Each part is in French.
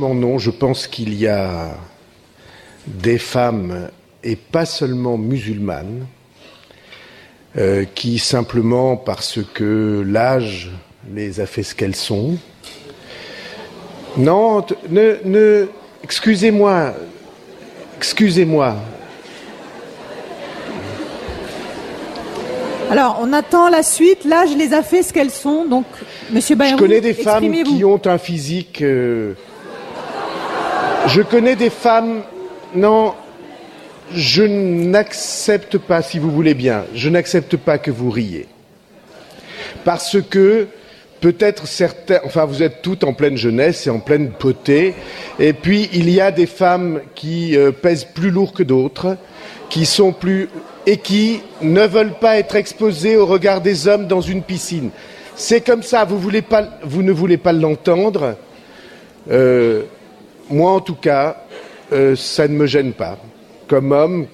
franchement, non. Je pense qu'il y a des femmes, et pas seulement musulmanes, qui simplement, parce que l'âge les a fait ce qu'elles sont... Non, excusez-moi. Alors, on attend la suite. L'âge les a fait ce qu'elles sont. Donc, Monsieur Bayrou, je connais des femmes qui ont un physique... Je connais des femmes... Non, je n'accepte pas, si vous voulez bien, je n'accepte pas que vous riez. Parce que... Peut-être certains, enfin vous êtes toutes en pleine jeunesse et en pleine beauté, et puis il y a des femmes qui pèsent plus lourd que d'autres, qui sont plus et qui ne veulent pas être exposées au regard des hommes dans une piscine. C'est comme ça. Vous ne voulez pas l'entendre. Moi en tout cas, ça ne me gêne pas. Comme homme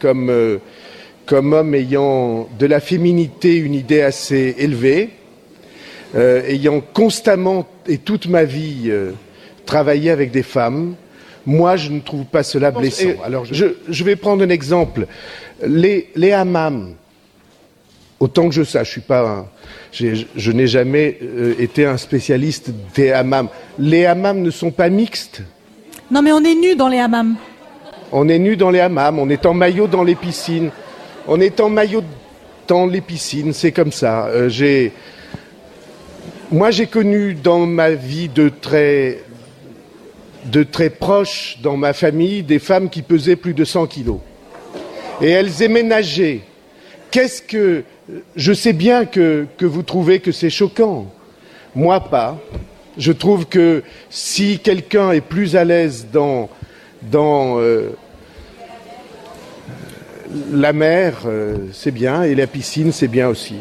ayant de la féminité une idée assez élevée. Ayant constamment et toute ma vie travaillé avec des femmes, moi je ne trouve pas cela blessant. Alors je vais prendre un exemple. Les hammams, autant que je sache, je n'ai jamais été un spécialiste des hammams. Les hammams ne sont pas mixtes. Non mais on est nus dans les hammams. On est nus dans les hammams, on est en maillot dans les piscines. On est en maillot dans les piscines, c'est comme ça. Moi, j'ai connu dans ma vie de très proches, dans ma famille, des femmes qui pesaient plus de 100 kilos. Et elles aimaient nager. Je sais bien que vous trouvez que c'est choquant. Moi, pas. Je trouve que si quelqu'un est plus à l'aise dans la mer, c'est bien, et la piscine, c'est bien aussi.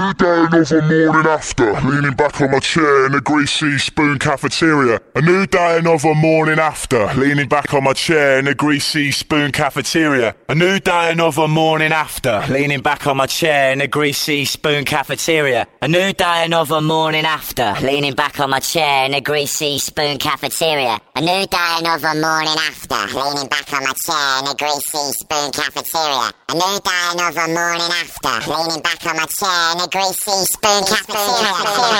new day, another morning after, leaning back on my chair in a greasy spoon cafeteria. A new day, another morning after, leaning back on my chair in a greasy spoon cafeteria. A new day, another morning after, leaning back on my chair in a greasy spoon cafeteria. A new day, another morning after, leaning back on my chair in a greasy spoon cafeteria. A new day, another morning after, leaning back on my chair in a greasy spoon cafeteria. A new day, another morning after, leaning back on my chair in a greasy spoon cafeteria.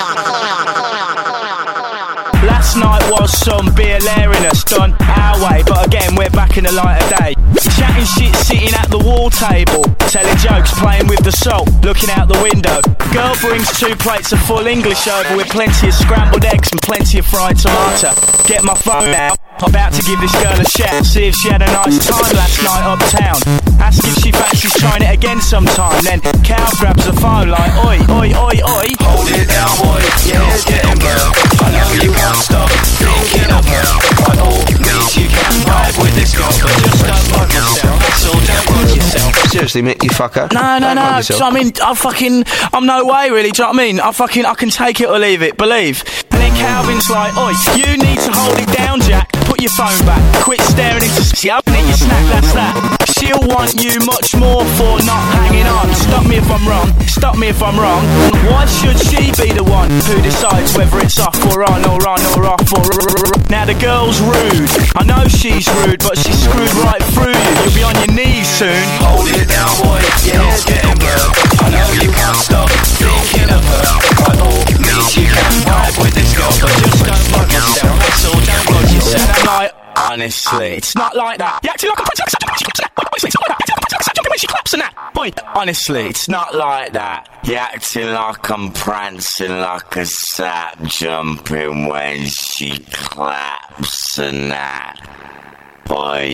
Last night was some beer lariness done our way, but again we're back in the light of day. Chatting shit, sitting at the wall table, telling jokes, playing with the salt, looking out the window. Girl brings 2 plates of full English over with plenty of scrambled eggs and plenty of fried tomato. Get my phone out, about to give this girl a shout, see if she had a nice time last night uptown. Ask if she fancies trying it again sometime. Then Cal grabs the phone like, oi, oi, oi, oi. Hold it down, boy, yeah, it's getting burnt. I know you won't stop thinking of her. By all means you can ride with this girl, but just don't fuck yourself. That's all, don't fuck yourself. Seriously, mate, you fucker. No. I mean, I'm no way really, do you know what I mean? I can take it or leave it, believe. And then Calvin's like, oi, you need to hold it down, Jack. Put your phone back, quit staring into see, I'll eat your snack, that's that. She'll want you much more for not hanging on. Stop me if I'm wrong. Why should she be the one who decides whether it's off or on or off or now the girl's rude. I know she's rude, but she's screwed right through you. You'll be on your knees soon. Hold it down, boy, yeah, it's getting burnt. I know you can't stop thinking of her. By all means you can ride with this girl, but just don't fuck yourself. That's all, don't fuck yourself. And I'm like, honestly, it's not like that. You acting like a punch like honestly, it's not like that. You acting like a when she claps and that. Boy, honestly, it's not like that. You acting like I'm prancing like a sap jumping when she claps and that. Boy.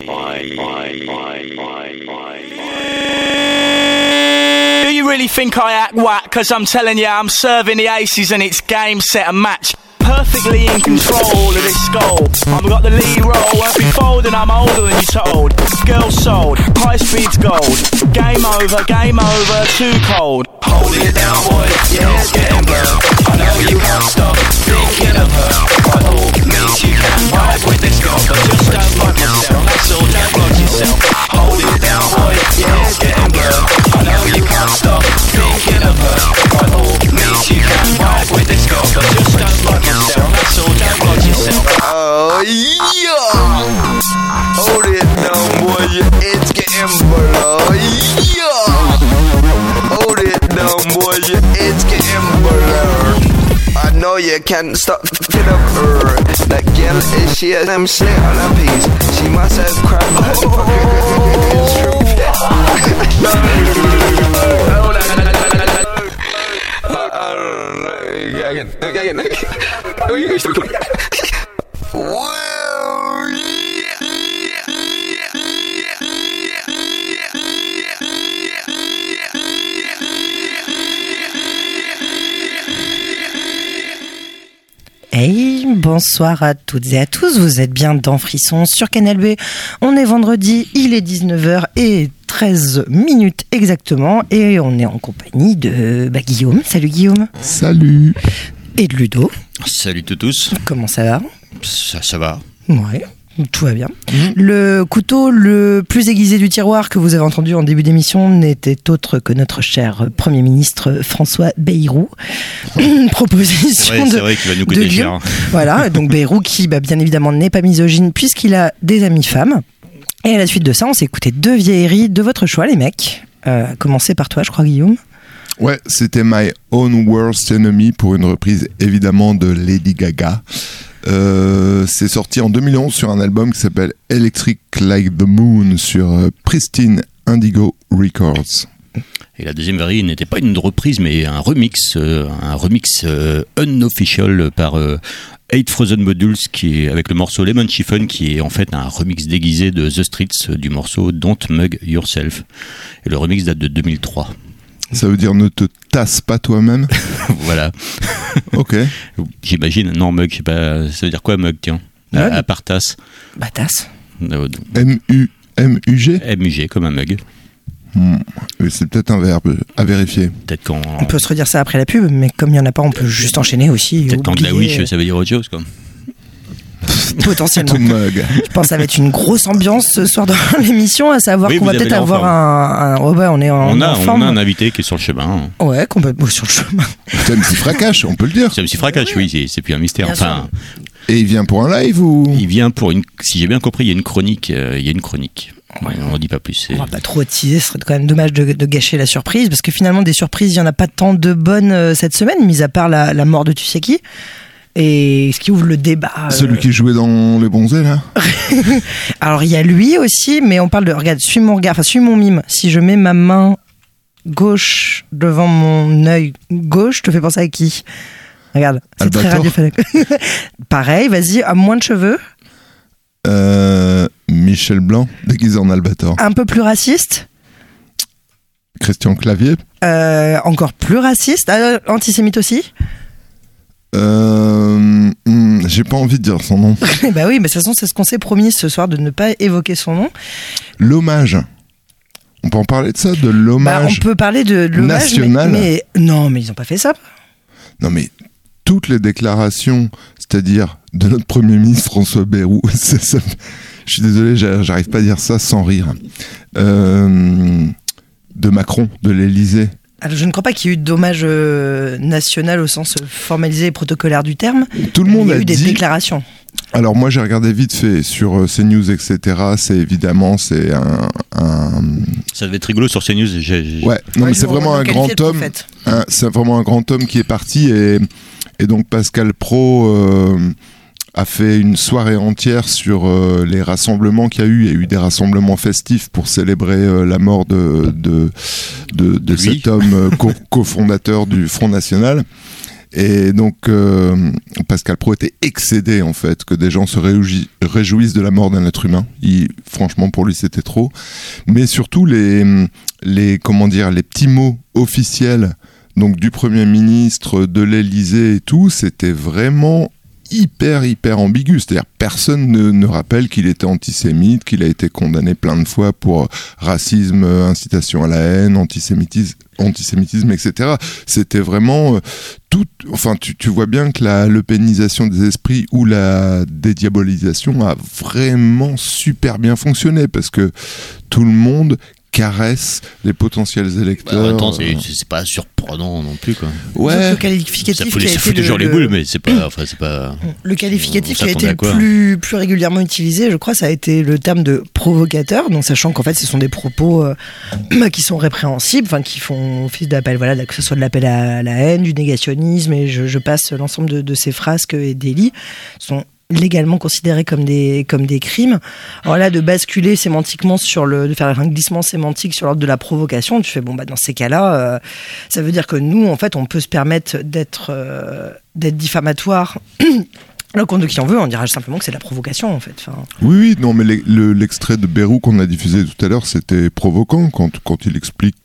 Do you really think I act whack? Cause I'm telling you, I'm serving the aces and it's game, set and match. Perfectly in control of this goal. I've got the lead role, won't be folding, I'm older than you told. Girl sold, high speed's gold. Game over, too cold. Hold it down, boy, yeah, it's getting burnt. I know you won't stop thinking of her. By all means you can ride with this girl, but just don't fuck yourself. That's all, don't fuck yourself. Hold it down, boy, yeah, it's getting burnt. I know you can't stop thinking of her. By all means you can ride with this girl, but just don't fuck yourself. That's all, don't fuck yourself. Oh, yeah. Hold it down, boy, it's getting burnt. Yeah. Hold it down, boy, it's getting blurred. I know you can't stop f***ing up her. That girl is she has them slit on a piece. She must have cried by the Hey, bonsoir à toutes et à tous, vous êtes bien dans Frisson sur Canal B. On est vendredi, il est 19h13 exactement et on est en compagnie de Guillaume. Salut Guillaume. Salut. Et de Ludo. Salut tous. Comment ça va ? Ça va. Ouais. Tout va bien. Le couteau le plus aiguisé du tiroir que vous avez entendu en début d'émission n'était autre que notre cher Premier ministre François Bayrou. Proposition c'est vrai qu'il va nous coûter cher. Voilà, donc Bayrou qui bien évidemment n'est pas misogyne puisqu'il a des amis femmes. Et à la suite de ça, on s'est écouté 2 vieilleries de votre choix les mecs. Commencer par toi je crois Guillaume. Ouais, c'était My Own Worst Enemy pour une reprise évidemment de Lady Gaga. C'est sorti en 2011 sur un album qui s'appelle Electric Like the Moon sur Pristine Indigo Records. Et la deuxième varie n'était pas une reprise mais un remix unofficial par 8 Frozen Modules qui est avec le morceau Lemon Chiffon qui est en fait un remix déguisé de The Streets du morceau Don't Mug Yourself. Et le remix date de 2003. Ça veut dire ne te tasse pas toi-même. Voilà. Ok. J'imagine. Non, mug, je sais pas. Ça veut dire quoi, mug, tiens à part tasse. Tasse. M-U-G. M-U-G, comme un mug. Mais c'est peut-être un verbe à vérifier. Peut-être quand. On peut se redire ça après la pub, mais comme il n'y en a pas, on peut juste enchaîner aussi. Peut-être quand de la wish, ça veut dire autre chose, quoi. Potentiellement. Tout mug. Je pense que ça va être une grosse ambiance ce soir dans l'émission, à savoir Oui, qu'on vous va avez peut-être avoir l'enfant. on est en On a un invité qui est sur le chemin. Ouais, complètement sur le chemin. C'est MC Fracache, on peut le dire. C'est MC Fracache, oui, c'est plus un mystère. Bien Enfin, Et il vient pour un live ou il vient pour une. Si j'ai bien compris, il y a une chronique. Ouais, on ne dit pas plus. On va pas trop teaser, ce serait quand même dommage de gâcher la surprise, parce que finalement, des surprises, il n'y en a pas tant de bonnes cette semaine, mis à part la mort de tu sais qui. Et ce qui ouvre le débat. Celui qui jouait dans Les Bonzés, là. Alors, il y a lui aussi, mais on parle de. Regarde, suis mon mime. Si je mets ma main gauche devant mon œil gauche, je te fais penser à qui? Regarde, c'est très radiophonique. Pareil, vas-y, à moins de cheveux. Michel Blanc, déguisé en Albator. Un peu plus raciste. Christian Clavier. Encore plus raciste. Antisémite aussi. J'ai pas envie de dire son nom. Bah oui, mais de toute façon, c'est ce qu'on s'est promis ce soir, de ne pas évoquer son nom. L'hommage. On peut en parler de ça, de l'hommage. On peut parler de l'hommage national. mais non, mais ils n'ont pas fait ça. Non, mais toutes les déclarations, c'est-à-dire de notre Premier ministre François Bayrou, je suis désolé, j'arrive pas à dire ça sans rire. De Macron, de l'Élysée. Alors, je ne crois pas qu'il y ait eu d'hommage national au sens formalisé et protocolaire du terme. Tout le monde il y a eu dit... des déclarations. Alors moi j'ai regardé vite fait sur CNews, etc. C'est évidemment Ça devait être rigolo sur CNews. Ouais, non mais c'est vraiment un grand homme. C'est vraiment un grand homme qui est parti et donc Pascal Praud a fait une soirée entière sur les rassemblements qu'il y a eu. Il y a eu des rassemblements festifs pour célébrer la mort de cet homme cofondateur du Front National. Et donc Pascal Praud était excédé en fait que des gens se réjouissent de la mort d'un être humain. Franchement pour lui c'était trop. Mais surtout les petits mots officiels donc du Premier ministre, de l'Élysée et tout, c'était vraiment hyper ambigu, c'est-à-dire personne ne rappelle qu'il était antisémite, qu'il a été condamné plein de fois pour racisme, incitation à la haine, antisémitisme, etc. C'était vraiment tout. Enfin, tu vois bien que l'eupénisation des esprits ou la dédiabolisation a vraiment super bien fonctionné parce que tout le monde caresse les potentiels électeurs. Attends, c'est pas surprenant non plus, quoi. Ouais. Le qualificatif ça fout toujours les boules, mais c'est pas. Le qualificatif qui a été le plus régulièrement utilisé, je crois, ça a été le terme de provocateur, donc sachant qu'en fait, ce sont des propos qui sont répréhensibles, enfin, qui font office d'appel, voilà, que ce soit de l'appel à la haine, du négationnisme, et je passe l'ensemble de ces frasques et délits sont légalement considérés comme des crimes. Alors là, de basculer sémantiquement de faire un glissement sémantique sur l'ordre de la provocation, tu fais dans ces cas-là, ça veut dire que nous, en fait, on peut se permettre d'être diffamatoire. Le compte de qui on veut, on dira simplement que c'est de la provocation, en fait. Enfin... Oui, non, mais l'extrait de Bayrou qu'on a diffusé tout à l'heure, c'était provoquant quand il explique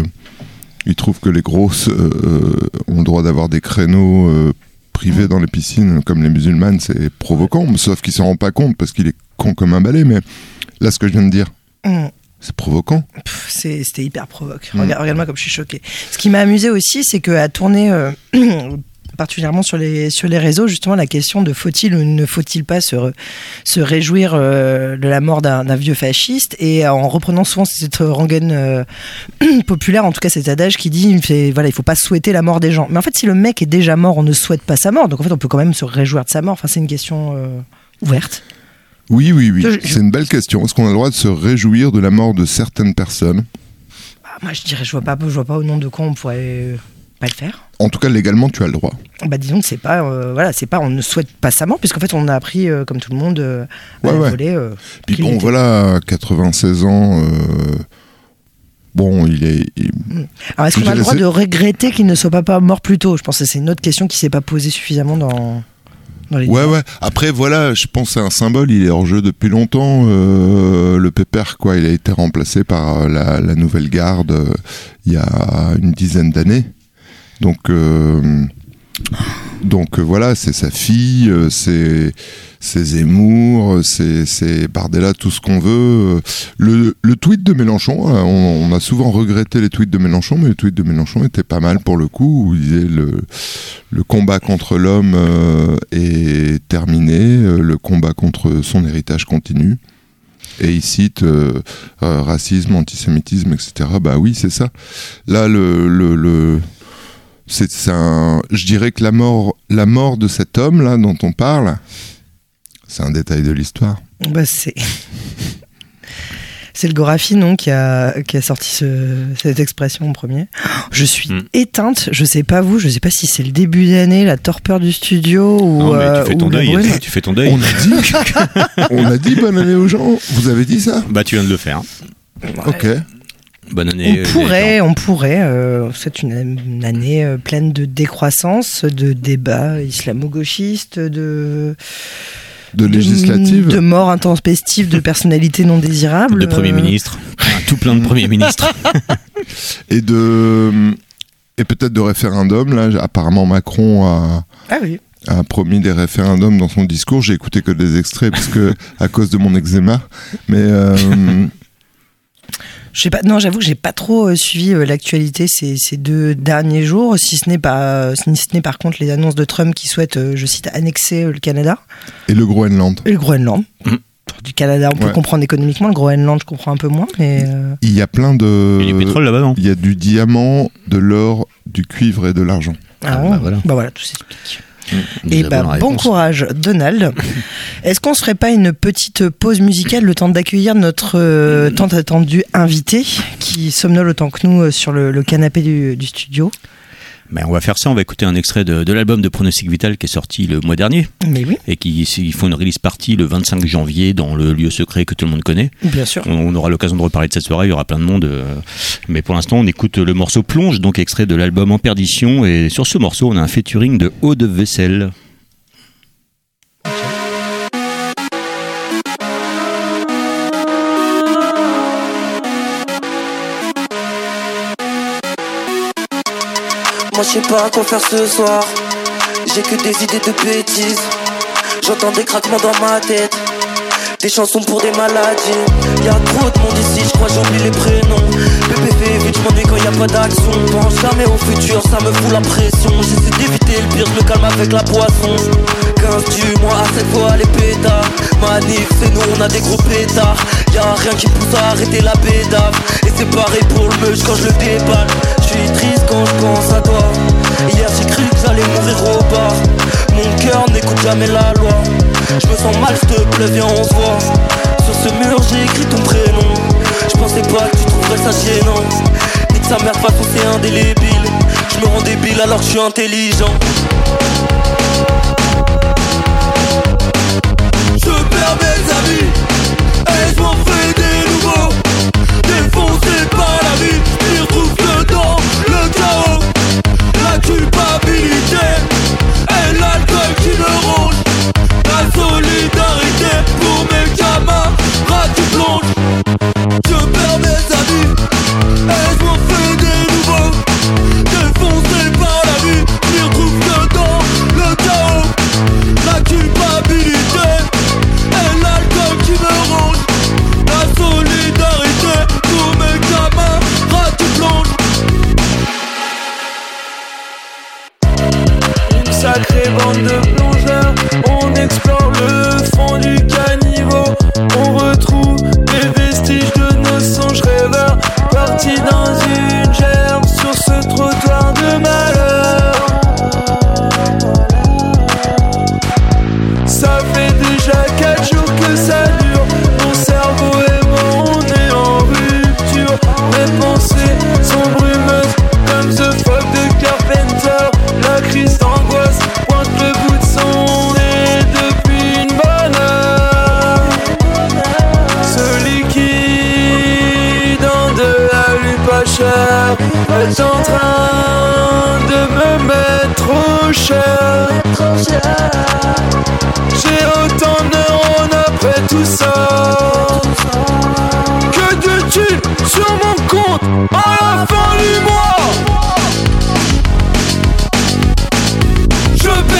qu'il trouve que les grosses ont le droit d'avoir des créneaux privés dans les piscines comme les musulmanes, c'est provoquant, sauf qu'il s'en rend pas compte parce qu'il est con comme un balai, mais là ce que je viens de dire, c'est provoquant. C'était hyper provoque. Regarde-moi comme je suis choquée. Ce qui m'a amusé aussi, c'est qu'à tourner particulièrement sur les réseaux, justement la question de faut-il ou ne faut-il pas se réjouir de la mort d'un vieux fasciste, et en reprenant souvent cette rengaine populaire, en tout cas cet adage qui dit il faut pas souhaiter la mort des gens. Mais en fait, si le mec est déjà mort, on ne souhaite pas sa mort, donc en fait on peut quand même se réjouir de sa mort. Enfin, c'est une question ouverte. Oui, c'est une belle question. Est-ce qu'on a le droit de se réjouir de la mort de certaines personnes? Moi je dirais, je vois pas au nom de quoi on pourrait pas le faire. En tout cas, légalement, tu as le droit. Disons que c'est pas, on ne souhaite pas sa mort, puisqu'en fait, on a appris, comme tout le monde, à la volée. Puis bon, voilà, 96 ans, il est... Alors, est-ce qu'on a le droit de regretter qu'il ne soit pas mort plus tôt? Je pense que c'est une autre question qui ne s'est pas posée suffisamment dans les débats. Ouais. Après, voilà, je pense que c'est un symbole, il est hors jeu depuis longtemps. Le Pépère, il a été remplacé par la nouvelle garde il y a une dizaine d'années. Donc, Donc voilà, c'est sa fille, c'est Zemmour, c'est Bardella, tout ce qu'on veut. Le tweet de Mélenchon, on a souvent regretté les tweets de Mélenchon, mais le tweet de Mélenchon était pas mal pour le coup, où il disait le combat contre l'homme est terminé, le combat contre son héritage continue. Et il cite racisme, antisémitisme, etc. Bah oui, c'est ça. Là, je dirais que la mort de cet homme là dont on parle, c'est un détail de l'histoire. Bah c'est le Gorafi, non, qui a sorti cette expression en premier. Je suis éteinte, je sais pas vous, je sais pas si c'est le début d'année, la torpeur du studio ou. Non, mais tu fais ton deuil. On a dit bonne année aux gens. Vous avez dit ça ? Bah tu viens de le faire. Ouais. Ok. Bonne année. On pourrait. C'est une année pleine de décroissance, de débats islamo-gauchistes, de législatives, de morts intempestives, de personnalités non désirables, de premiers ministres, tout plein de premiers ministres, et peut-être de référendums. Là, apparemment Macron a promis des référendums dans son discours. J'ai écouté que des extraits parce que à cause de mon eczéma, mais je sais pas. Non, j'avoue que j'ai pas trop suivi l'actualité ces 2 derniers jours, si ce n'est par contre les annonces de Trump qui souhaite, je cite, annexer le Canada et le Groenland. Du Canada, on peut comprendre économiquement. Le Groenland, je comprends un peu moins, mais il y a plein de. Il y a du pétrole là-bas, non ? Il y a du diamant, de l'or, du cuivre et de l'argent. Voilà, tout s'explique. Et bon courage, Donald. Est-ce qu'on se ferait pas une petite pause musicale, le temps d'accueillir notre tant attendu invité qui somnole autant que nous sur le canapé du studio? On va faire ça, on va écouter un extrait de l'album de Pronostic Vital qui est sorti le mois dernier. Mais oui. Et ils font une release party le 25 janvier dans le lieu secret que tout le monde connaît. Bien sûr. On aura l'occasion de reparler de cette soirée, il y aura plein de monde. Mais pour l'instant, on écoute le morceau Plonge, donc extrait de l'album En Perdition. Et sur ce morceau, on a un featuring de Eau de Vaisselle. Moi je sais pas quoi faire ce soir. J'ai que des idées de bêtises. J'entends des craquements dans ma tête. Des chansons pour des maladies. Y'a trop de monde ici, je crois j'oublie les prénoms. Bébé fait vite, je m'ennuie quand y'a pas d'action. Pense jamais au futur, ça me fout la pression. J'essaie d'éviter le pire, je me calme avec la boisson. 15 du mois à cette fois les pétards. Manif, c'est nous, on a des gros pétards. Y'a rien qui pousse à arrêter la bédave. Et c'est pareil pour le meuse quand je le déballe. Je suis triste quand je pense à toi. Hier j'ai cru que j'allais mourir au bar. Mon cœur n'écoute jamais la loi. Je me sens mal, s'il te plaît, viens on se voit. Sur ce mur j'ai écrit ton prénom. Je pensais pas que tu trouverais ça gênant. Nique sa mère, de toute façon c'est indélébile. Je me rends débile alors que je suis intelligent. Je perds mes amis et je m'en fais des nouveaux. Défoncé par la vie, j'y retrouve dedans le chaos. La culpabilité et l'alcool qui me ronge. La solidarité pour mes camarades qui plongent. Je perds mes amis et je m'en fais des nouveaux. Défoncé par la vie, j'y retrouve dedans le chaos. La culpabilité et l'alcool qui me ronge. La solidarité pour mes camarades qui plongent. Une sacrée bande de plongeurs, on explore le fond du caniveau. On retrouve les vestiges de nos songes rêveurs, partis dans une gerbe sur ce trottoir de malheur. Ça fait déjà 4 jours que ça dure. Mon cerveau et mon nez en rupture. Mes pensées sont brumeuses comme The Fog de Carpenter. La crise d'angoisse pointe le bout de son nez depuis une bonne heure. Ce liquide en de la lui pas cher est en train de me mettre trop cher. J'ai autant de neurones après tout ça. Que de thunes sur mon compte à la fin du mois. Je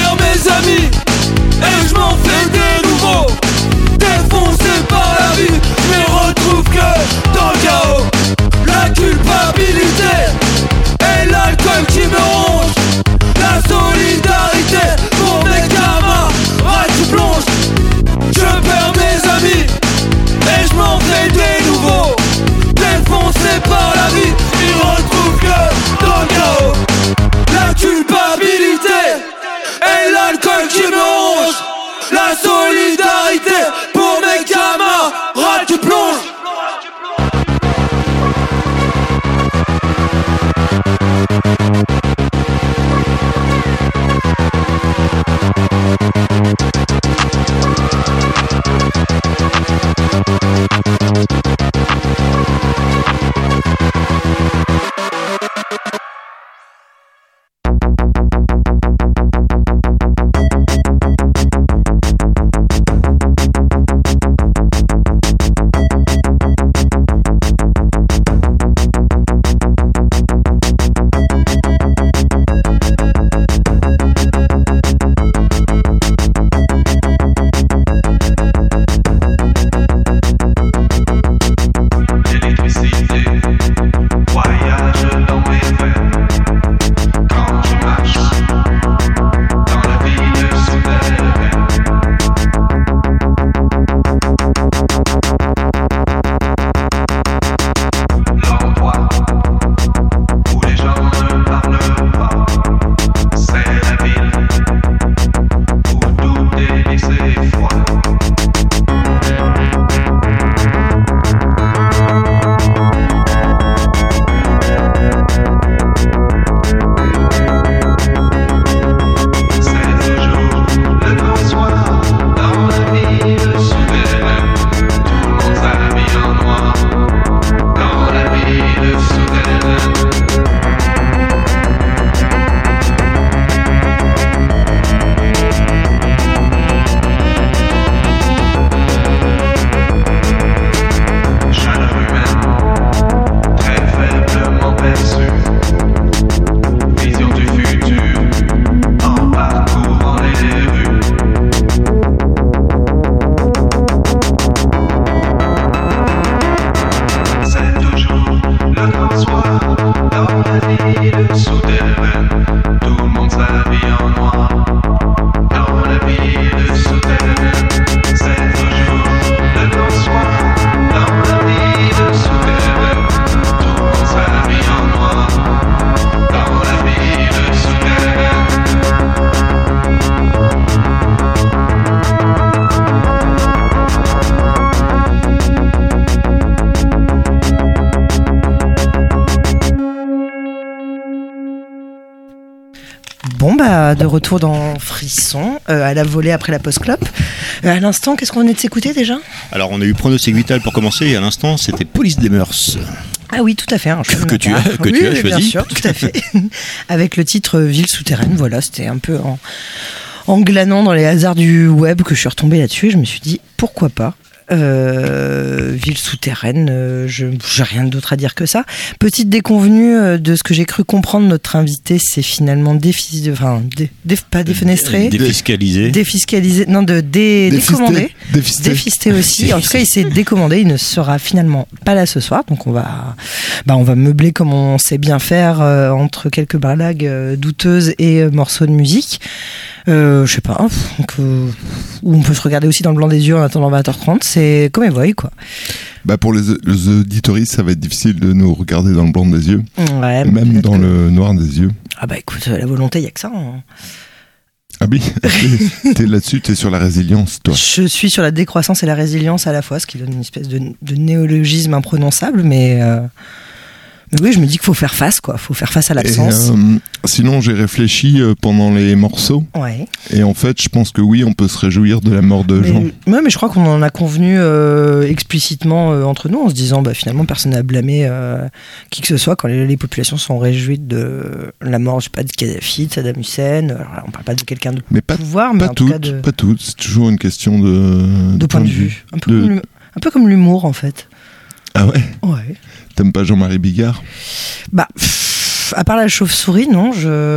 Bon bah de retour dans Frisson, à la volée après la post-clope. À l'instant, qu'est-ce qu'on venait de s'écouter déjà ? Alors on a eu Pronostic Vital pour commencer et à l'instant c'était Police des Mœurs. Ah oui, tout à fait. Que tu as choisi. Bien sûr, tout à fait. Avec le titre Ville souterraine, voilà, c'était un peu en glanant dans les hasards du web que je suis retombée là-dessus et je me suis dit pourquoi pas. Ville souterraine, j'ai rien d'autre à dire que ça. Petite déconvenue de ce que j'ai cru comprendre, notre invité c'est finalement pas défenestré, défiscalisé, non décommandé, défisté aussi. En tout cas il s'est décommandé, il ne sera finalement pas là ce soir, donc on va meubler comme on sait bien faire entre quelques blagues douteuses et morceaux de musique. Je sais pas, où on peut se regarder aussi dans le blanc des yeux en attendant 20h30, c'est comme Evoy quoi. Bah pour les auditoristes, ça va être difficile de nous regarder dans le blanc des yeux, ouais, même dans le noir des yeux. Ah bah écoute, la volonté, il y a que ça. Hein. Ah oui, t'es là-dessus, t'es sur la résilience, toi. Je suis sur la décroissance et la résilience à la fois, ce qui donne une espèce de néologisme imprononçable, mais oui, je me dis qu'il faut faire face, quoi. Faut faire face à l'absence. Sinon, j'ai réfléchi pendant les morceaux. Ouais. Et en fait, je pense que oui, on peut se réjouir de la mort de gens. Ouais, mais je crois qu'on en a convenu explicitement entre nous, en se disant, finalement, personne n'a blâmé qui que ce soit quand les populations sont réjouies de la mort, je sais pas, de Kadhafi, de Saddam Hussein. Alors, on parle pas de quelqu'un de pouvoir, mais en tout cas pas toutes. C'est toujours une question de point de vue. Un peu comme l'humour, en fait. Ah ouais. Ouais. T'aimes pas Jean-Marie Bigard ? À part la chauve-souris, non,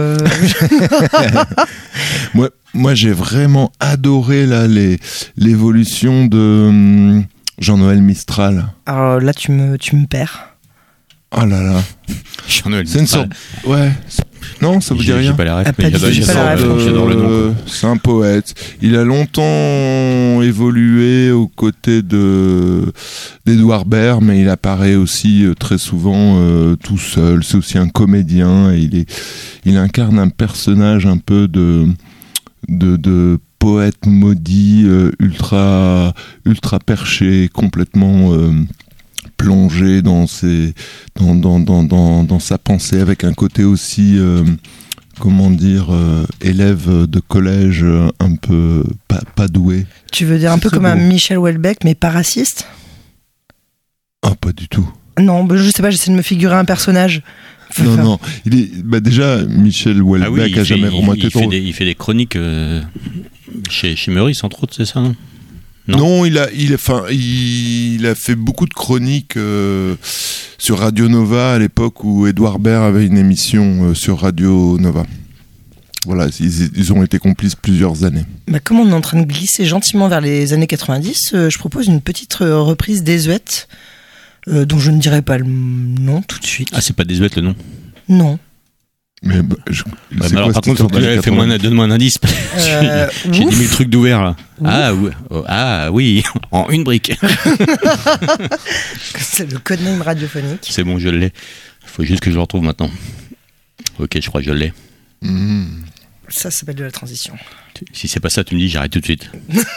Moi, j'ai vraiment adoré là l'évolution de Jean-Noël Mistral. Alors là, tu me perds. Oh là là. Jean-Noël C'est une sorte... Ouais. Non, ça vous dit rien ? J'ai pas la ref, j'adore le nom. C'est un poète. Il a longtemps évolué aux côtés d'Edouard Baird, mais il apparaît aussi très souvent tout seul. C'est aussi un comédien. Et il incarne un personnage un peu de poète maudit, ultra perché, complètement... plongé dans sa pensée, avec un côté aussi élève de collège un peu pas doué. Tu veux dire un peu comme un Michel Houellebecq mais pas raciste ? Ah, pas du tout. Non, je sais pas, j'essaie de me figurer un personnage. Non, il est déjà Michel Houellebecq a jamais vraiment été drôle. Il fait des chroniques chez Meurice entre autres, c'est ça, non ? Non, il a fait beaucoup de chroniques sur Radio Nova à l'époque où Edouard Baird avait une émission sur Radio Nova. Voilà, ils ont été complices plusieurs années. Comme on est en train de glisser gentiment vers les années 90, je propose une petite reprise désuète dont je ne dirai pas le nom tout de suite. Ah, c'est pas désuète le nom ? Non. Mais alors par contre, donne-moi un indice. J'ai 10 000 trucs d'ouvert là. Ah oui, en une brique. C'est le codename radiophonique. C'est bon, je l'ai. Il faut juste que je le retrouve maintenant. Ok, je crois que je l'ai. Ça s'appelle de la transition. Si c'est pas ça, tu me dis, j'arrête tout de suite.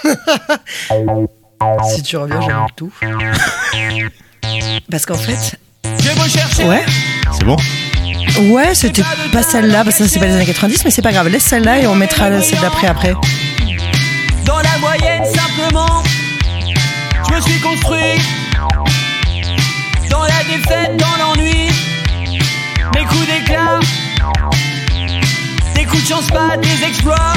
Si tu reviens, j'arrête tout. Parce qu'en fait... Ouais. C'est bon ? Ouais, c'était pas celle-là, parce que ça c'est pas les années 90, mais c'est pas grave, laisse celle-là et on mettra celle d'après après. Dans la moyenne simplement, je me suis construit. Dans la défaite, dans l'ennui, mes coups d'éclat, des coups de chance, pas des exploits.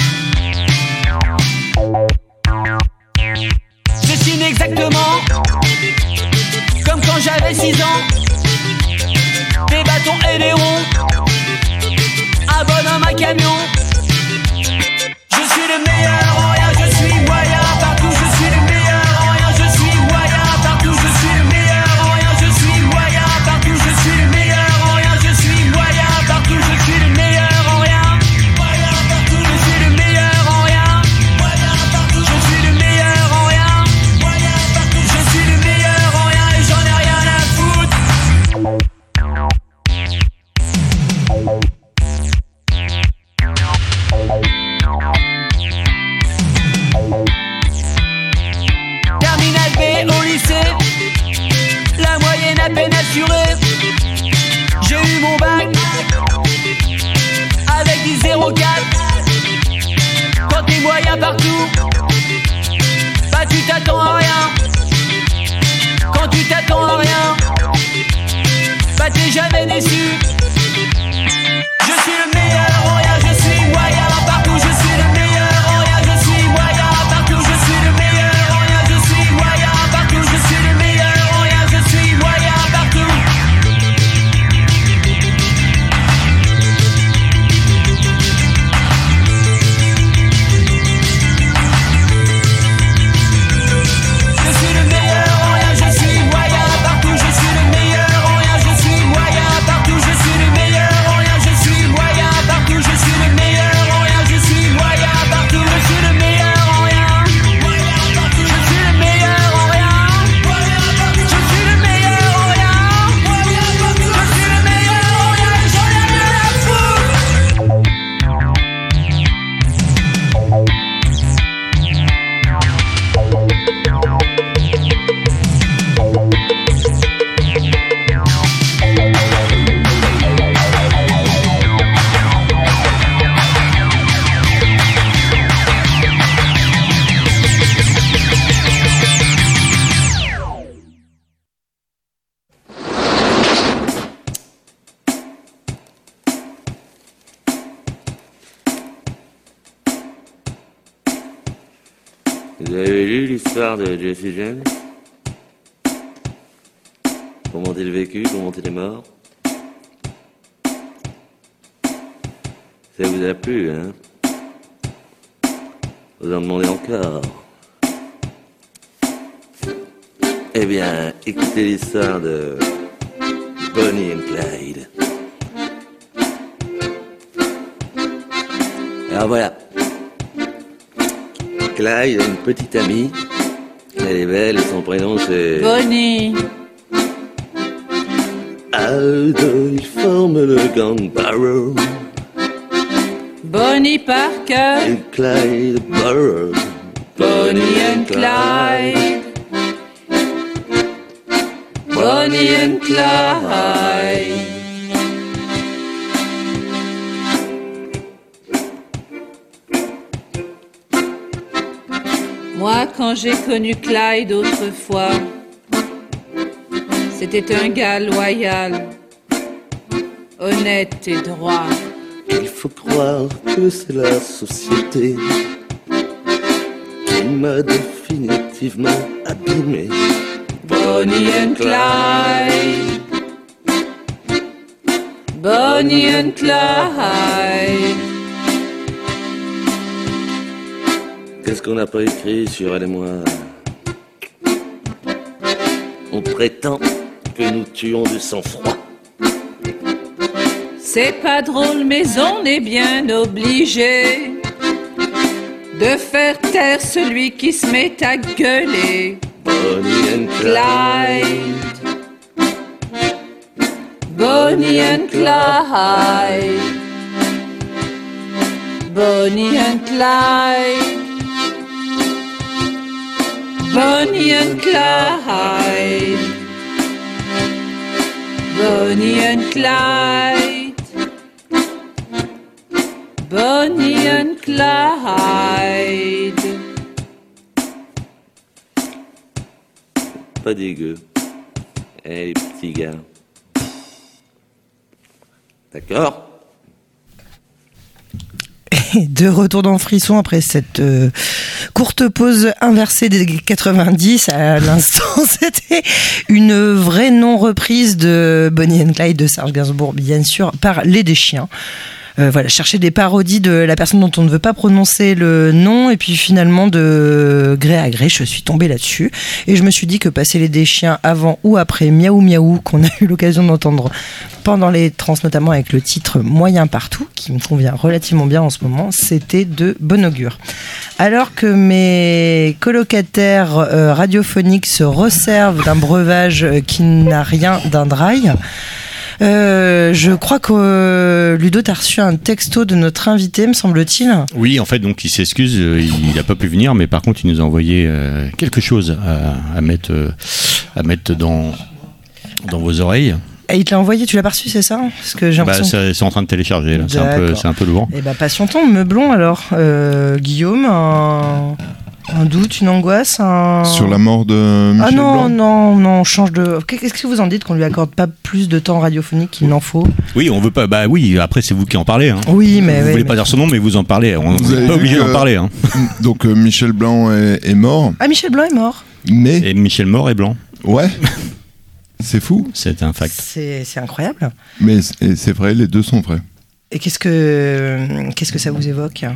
Je dessine exactement comme quand j'avais 6 ans. Des bâtons et des ronds, un bonhomme à camion. Je suis le meilleur en rien, je suis moyen partout. Je suis le meilleur en rien, je suis moyen partout. Je suis le meilleur en rien, je suis moyen partout. Je suis le meilleur en rien, je suis moyen partout. Je suis le meilleur en rien, moyen partout. Je suis le meilleur en rien, moyen partout. Je suis le meilleur en rien, moyen partout. Je suis le meilleur en rien et j'en ai rien à foutre. jamais déçu. Je suis le meilleur en rien, je suis moyen partout. Je suis le meilleur en rien, je suis moyen partout. Je suis le meilleur en rien, je suis moyen partout. Je suis le meilleur en rien, je suis moyen partout. Je suis le meilleur en rien, je suis moyen partout. Je suis le meilleur en rien, je suis moyen partout. Je suis le meilleur en rien, je suis moyen partout. Je suis le meilleur en rien, je suis moyen partout. Je suis le meilleur en rien, moyen partout. Je suis le meilleur en rien, moyen partout. Je suis le meilleur en rien, moyen partout. Je suis le meilleur en rien, j'en ai rien à foutre. Vous avez lu l'histoire de Jesse James? Comment il a vécu? Comment il est mort? Ça vous a plu, hein? Vous en demandez encore? Eh bien, écoutez l'histoire de Bonnie and Clyde. Alors voilà. Clyde a une petite amie. Elle est belle et son prénom c'est... Bonnie. Aldo, ils forment le gang Barrow. Bonnie Parker. Et Clyde Barrow. Bonnie and Clyde. Bonnie and Clyde. Moi, quand j'ai connu Clyde autrefois, c'était un gars loyal, honnête et droit. Il faut croire que c'est la société qui m'a définitivement abîmé. Bonnie and Clyde. Bonnie and Clyde. Qu'est-ce qu'on n'a pas écrit sur elle et moi? On prétend que nous tuons de sang-froid. C'est pas drôle, mais on est bien obligé de faire taire celui qui se met à gueuler. Bonnie and Clyde. Bonnie and Clyde. Bonnie and Clyde. Bonnie and Clyde. Bonnie and Clyde. Bonnie and Clyde. Pas dégueu. Eh, les petits gars. D'accord? De retour dans Frisson après cette courte pause inversée des 90. À l'instant, c'était une vraie non-reprise de Bonnie and Clyde de Serge Gainsbourg, bien sûr, par Les Deschiens. Voilà, chercher des parodies de la personne dont on ne veut pas prononcer le nom, et puis finalement de gré à gré je suis tombée là-dessus et je me suis dit que passer Les Deschiens avant ou après Miaou Miaou, qu'on a eu l'occasion d'entendre pendant les trans, notamment avec le titre Moyen Partout, qui me convient relativement bien en ce moment, c'était de bon augure. Alors que mes colocataires radiophoniques se resservent d'un breuvage qui n'a rien d'un dry, je crois que Ludo, t'as reçu un texto de notre invité, me semble-t-il. Oui, en fait, donc il s'excuse, il n'a pas pu venir, mais par contre, il nous a envoyé quelque chose à mettre dans vos oreilles. Et il te l'a envoyé, tu l'as pas reçu, c'est ça? Parce que j'ai l'impression... c'est en train de télécharger, là. C'est un peu lourd. Et bah, patientons, meublons alors. Guillaume, Un doute, une angoisse, Sur la mort de Michel Blanc. non, on change de... Qu'est-ce que vous en dites qu'on lui accorde pas plus de temps radiophonique qu'il n'en faut? Oui, on veut pas. Bah oui, après c'est vous qui en parlez. Hein. Oui, mais... Vous voulez pas dire son nom, mais vous en parlez. On n'est pas obligé d'en parler. Hein. Donc Michel Blanc est mort. Ah, Michel Blanc est mort. Mais... Et Michel Mort est blanc. Ouais. C'est fou. C'est un fact. C'est incroyable. Mais c'est vrai, les deux sont vrais. Et qu'est-ce que ça vous évoque?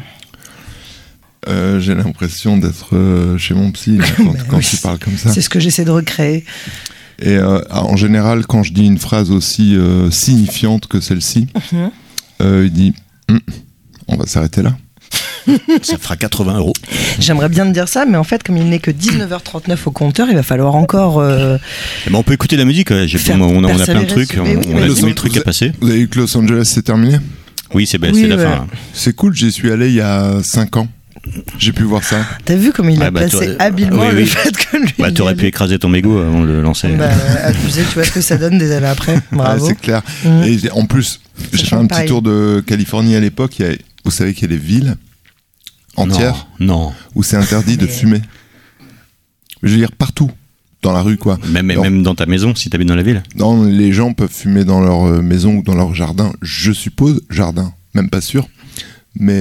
J'ai l'impression d'être chez mon psy là, quand tu parles comme ça. C'est ce que j'essaie de recréer. Et en général, quand je dis une phrase aussi signifiante que celle-ci, il dit on va s'arrêter là. Ça fera 80 €. J'aimerais bien te dire ça, mais en fait, comme il n'est que 19h39 au compteur, il va falloir encore... on peut écouter la musique. On a plein de trucs. On a 10 000 trucs à passer. Vous avez vu que Los Angeles, c'est terminé? Oui, c'est la fin. C'est cool, j'y suis allé il y a 5 ans. J'ai pu voir ça. T'as vu comme il a placé habilement le fait que lui... Bah, t'aurais pu écraser ton mégot avant de le lancer. Bah, abusé, tu vois ce que ça donne des années après. Bravo. C'est clair. Et en plus, j'ai fait un petit tour de Californie à l'époque. Vous savez qu'il y a des villes entières où c'est interdit de fumer. Je veux dire, partout. Dans la rue, quoi. Même dans ta maison, si t'habites dans la ville. Non, les gens peuvent fumer dans leur maison ou dans leur jardin. Je suppose, jardin, même pas sûr. Mais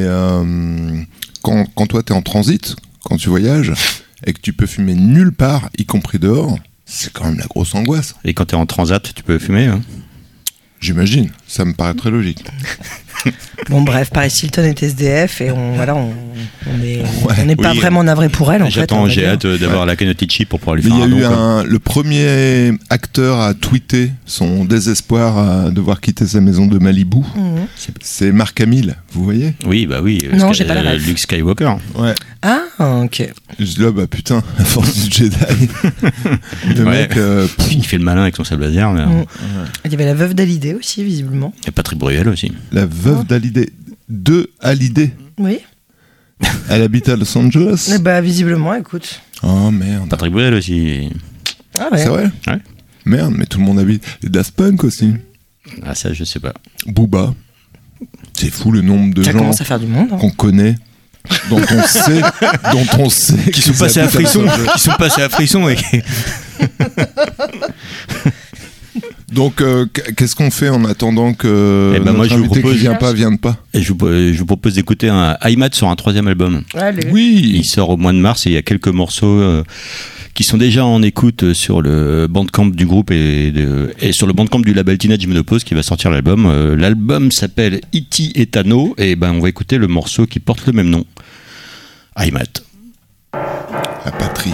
quand toi t'es en transit, quand tu voyages, et que tu peux fumer nulle part, y compris dehors, c'est quand même la grosse angoisse. Et quand t'es en transat, tu peux fumer hein? J'imagine, ça me paraît très logique. Bon bref, Paris Hilton est SDF et on n'est pas vraiment navré pour elle. J'ai hâte d'avoir la canotti chip pour pouvoir lui faire un don. Il y a eu le premier acteur à tweeter son désespoir à devoir quitter sa maison de Malibu. C'est Mark Hamill, vous voyez? Oui, bah oui. Non, j'ai pas la ref. Luke Skywalker. Ouais. Ah, ok. Je dis là, bah putain, la force du Jedi. Le mec... il fait le malin avec son sable laser. Mais... Il y avait la veuve d'Hallyday aussi, visiblement. Et Patrick Bruel aussi. La veuve d'Hallyday. De Hallyday. Oui. Elle habite à Los Angeles. Eh bah, visiblement, écoute. Oh merde. Patrick Bruel aussi. Ah ouais. C'est vrai? Ouais. Merde, mais tout le monde habite. Et Daft Punk aussi. Ah, ça, je sais pas. Booba. C'est fou le nombre de ça gens commence à faire du monde, hein. Qu'on connaît. Dont on sait qui sont passés à Frisson, et donc qu'est-ce qu'on fait en attendant que notre moi, invité qui vienne pas et je vous propose d'écouter un iMat sur un 3e album. Allez. Oui, il sort au mois de mars et il y a quelques morceaux qui sont déjà en écoute sur le Bandcamp du groupe et sur le Bandcamp du label Teenage Menopause qui va sortir l'album. L'album s'appelle Iti Etano et on va écouter le morceau qui porte le même nom. iMat. La patrie.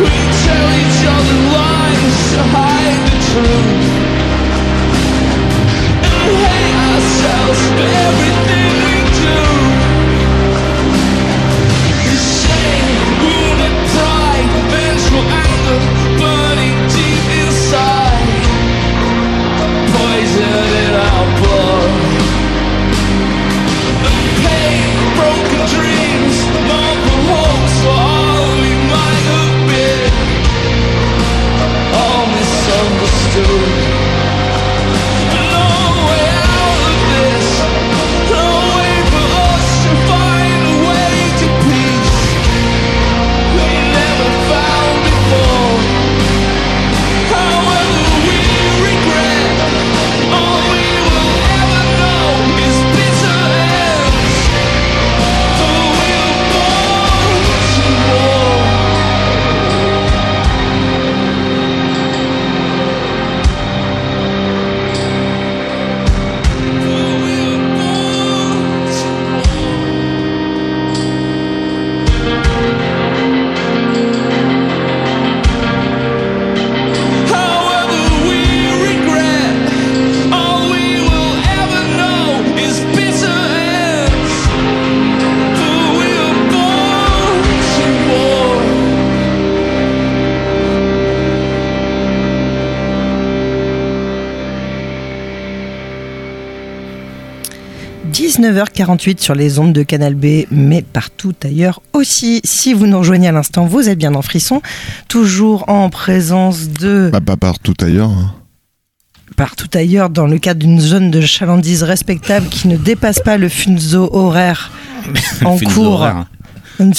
19h48 sur les ondes de Canal B, mais partout ailleurs aussi. Si vous nous rejoignez à l'instant, vous êtes bien dans Frisson, toujours en présence de... Pas partout ailleurs. Hein. Partout ailleurs, dans le cadre d'une zone de chalandise respectable qui ne dépasse pas le funzo horaire en cours. On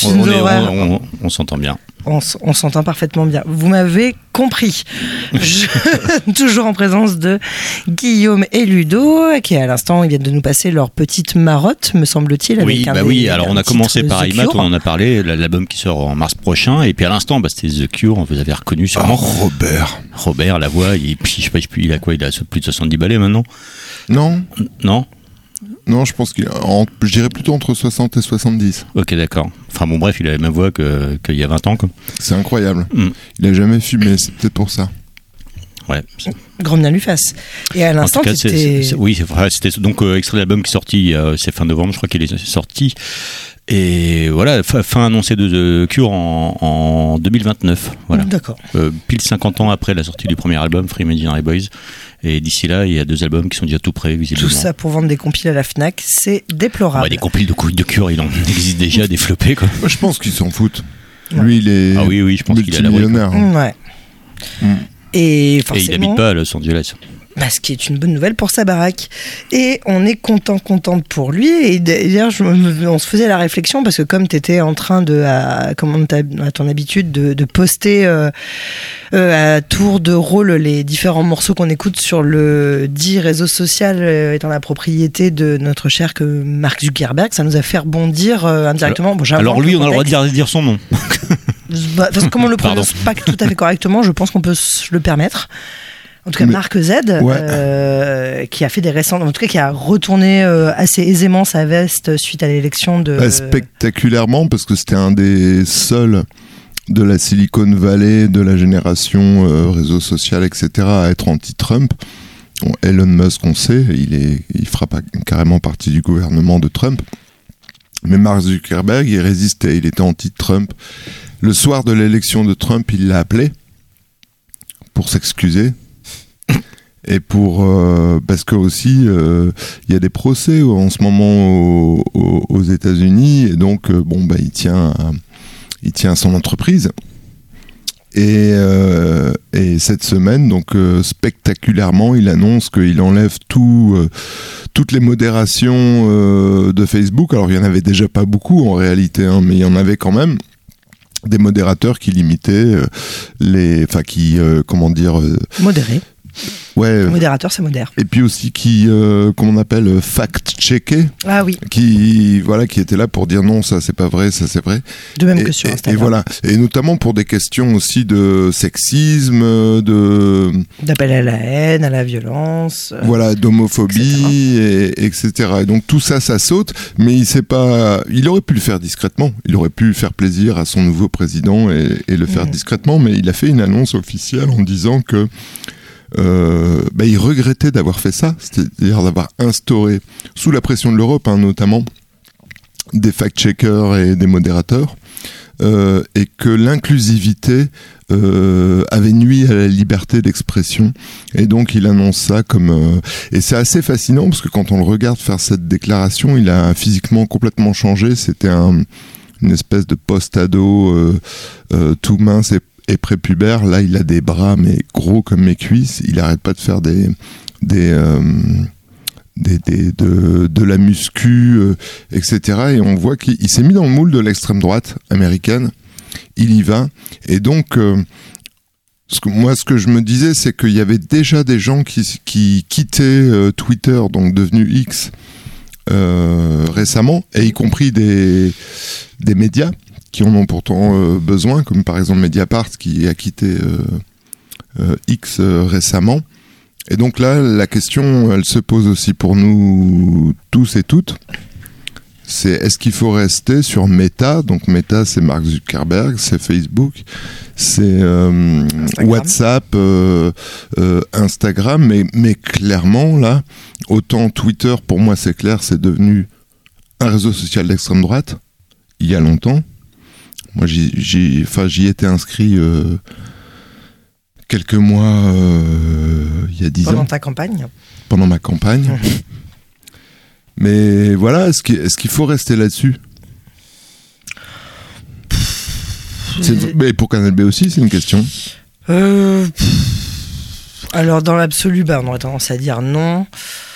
s'entend bien. On s'entend parfaitement bien. Vous m'avez compris. Toujours en présence de Guillaume et Ludo, qui à l'instant ils viennent de nous passer leur petite marotte, me semble-t-il. Oui, alors on a commencé par Aimat, on en a parlé, l'album qui sort en mars prochain, et puis à l'instant, c'était The Cure, vous avez reconnu sûrement. Robert, la voix, il a quoi? Il a plus de 70 ballets maintenant? Non, je pense je dirais plutôt entre 60 et 70. Ok, d'accord. Enfin bon, bref, il a la même voix qu'il y a 20 ans, quoi. C'est incroyable. Il a jamais fumé, c'est peut-être pour ça. Ouais. Grand bien lui fasse. Et à l'instant, c'était donc extrait de l'album qui est sorti, c'est fin novembre, je crois qu'il est sorti. Et voilà, fin annoncée de The Cure en 2029. Voilà. D'accord. Pile 50 ans après la sortie du premier album, Free Imaginary Boys. Et d'ici là, il y a 2 albums qui sont déjà tout prêts, visiblement. Tout ça pour vendre des compiles à la Fnac, c'est déplorable. Des compiles de Cure, il en existe déjà des floppés, quoi. Moi, je pense qu'ils s'en foutent. Lui, il est je pense qu'il est multimillionnaire. Ouais. Et forcément, et il n'habite pas à Los Angeles. Ce qui est une bonne nouvelle pour sa baraque. Et on est contente pour lui. Et d'ailleurs, on se faisait la réflexion, parce que comme tu étais en train à ton habitude de poster à tour de rôle les différents morceaux qu'on écoute sur le dit réseau social étant la propriété de notre cher Mark Zuckerberg, ça nous a fait rebondir indirectement. Alors lui, on a le droit de dire son nom. Comme on le prononce pas tout à fait correctement, je pense qu'on peut se le permettre. En tout cas, Mark Z, qui a fait des récentes, en tout cas, qui a retourné assez aisément sa veste suite à l'élection de. Spectaculairement, parce que c'était un des seuls de la Silicon Valley, de la génération réseau social, etc., à être anti-Trump. Bon, Elon Musk, on sait, il fera pas carrément partie du gouvernement de Trump. Mais Mark Zuckerberg, il résistait, il était anti-Trump. Le soir de l'élection de Trump, il l'a appelé pour s'excuser. Et parce que aussi il y a des procès en ce moment aux États-Unis, et donc il tient à son entreprise. Et cette semaine, donc spectaculairement, il annonce qu'il enlève toutes les modérations de Facebook. Alors il y en avait déjà pas beaucoup en réalité, mais il y en avait quand même. Des modérateurs qui limitaient modérer. Ouais. Modérateur, c'est modère. Et puis aussi qui, qu'on appelle fact-checker. Ah oui. Qui était là pour dire non, ça c'est pas vrai, ça c'est vrai. De même que sur Instagram. Et voilà. Et notamment pour des questions aussi de sexisme, d'appel à la haine, à la violence. Voilà, d'homophobie, etc. Et donc tout ça, ça saute, mais il aurait pu le faire discrètement. Il aurait pu faire plaisir à son nouveau président et le faire discrètement, mais il a fait une annonce officielle en disant que il regrettait d'avoir fait ça, c'est-à-dire d'avoir instauré, sous la pression de l'Europe, notamment, des fact-checkers et des modérateurs, et que l'inclusivité avait nui à la liberté d'expression. Et donc il annonce ça comme... et c'est assez fascinant, parce que quand on le regarde faire cette déclaration, il a physiquement complètement changé. C'était une espèce de post-ado tout mince et prépubère. Là, il a des bras, mais gros comme mes cuisses. Il arrête pas de faire de la muscu, etc. Et on voit qu'il s'est mis dans le moule de l'extrême droite américaine. Il y va. Et donc, ce que je me disais, c'est qu'il y avait déjà des gens qui quittaient Twitter, donc devenu X, récemment, et y compris des médias qui en ont pourtant besoin, comme par exemple Mediapart qui a quitté X récemment. Et donc là, la question, elle se pose aussi pour nous tous et toutes. C'est est-ce qu'il faut rester sur Meta? Donc Meta, c'est Mark Zuckerberg, c'est Facebook, c'est WhatsApp, Instagram, mais clairement là, autant Twitter, pour moi c'est clair, c'est devenu un réseau social d'extrême droite, il y a longtemps. Moi, j'y étais inscrit quelques mois, il y a 10 ans. Pendant ta campagne? Pendant ma campagne. Mais voilà, est-ce qu'il faut rester là-dessus? Mais pour Canal B aussi, c'est une question. Alors, dans l'absolu, on aurait tendance à dire non.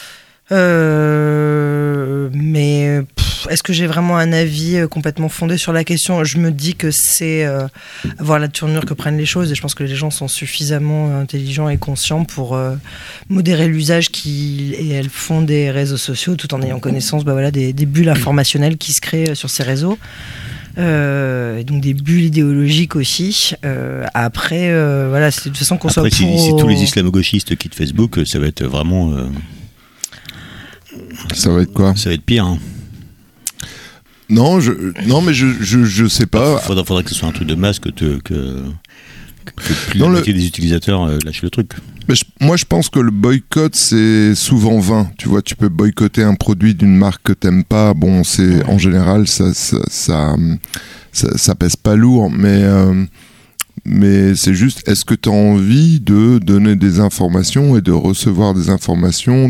Mais est-ce que j'ai vraiment un avis complètement fondé sur la question? Je me dis que c'est voir la tournure que prennent les choses, et je pense que les gens sont suffisamment intelligents et conscients pour modérer l'usage qu'ils et elles font des réseaux sociaux, tout en ayant connaissance des bulles informationnelles qui se créent sur ces réseaux. Et donc des bulles idéologiques aussi. Après, c'est de toute façon qu'on soit pour... si tous les islamo-gauchistes quittent Facebook, ça va être vraiment... Ça va être quoi? Ça va être pire. Hein. Non, mais je sais pas. Faudrait que ce soit un truc de masse que plus la moitié des utilisateurs lâchent le truc. Mais moi, je pense que le boycott, c'est souvent vain. Tu vois, tu peux boycotter un produit d'une marque que t'aimes pas. Bon, c'est en général, ça pèse pas lourd, mais c'est juste, est-ce que tu as envie de donner des informations et de recevoir des informations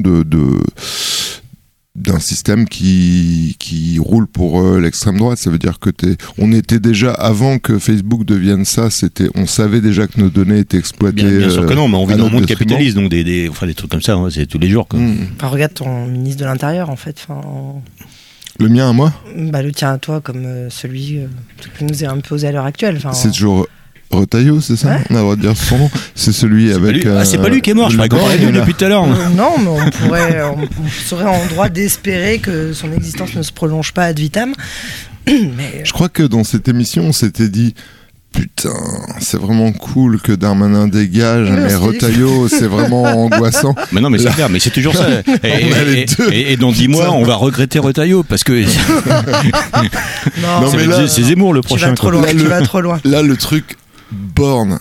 d'un système qui roule pour l'extrême droite? Ça veut dire que on était déjà, avant que Facebook devienne ça, on savait déjà que nos données étaient exploitées. Bien sûr que non, mais on vit dans le monde capitaliste, donc des trucs comme ça, c'est tous les jours. Quoi. Enfin, regarde ton ministre de l'Intérieur, en fait. Le mien à moi? Le tien à toi, comme celui qui nous est imposé à l'heure actuelle. C'est toujours... Retailleau, c'est ça? On a le droit de dire son nom. C'est celui avec... c'est pas lui qui est mort, je crois qu'on parlait de lui depuis tout à l'heure. Non, mais on serait en droit d'espérer que son existence ne se prolonge pas ad vitam. Mais... Je crois que dans cette émission, on s'était dit... Putain, c'est vraiment cool que Darmanin dégage, mais Retailleau, c'est vraiment angoissant. Mais non, mais c'est clair, mais c'est toujours ça. Et dans 10 mois, on va regretter Retailleau, parce que... non, mais là, c'est Zemmour le prochain. Tu vas trop loin. Là, le truc... Borne,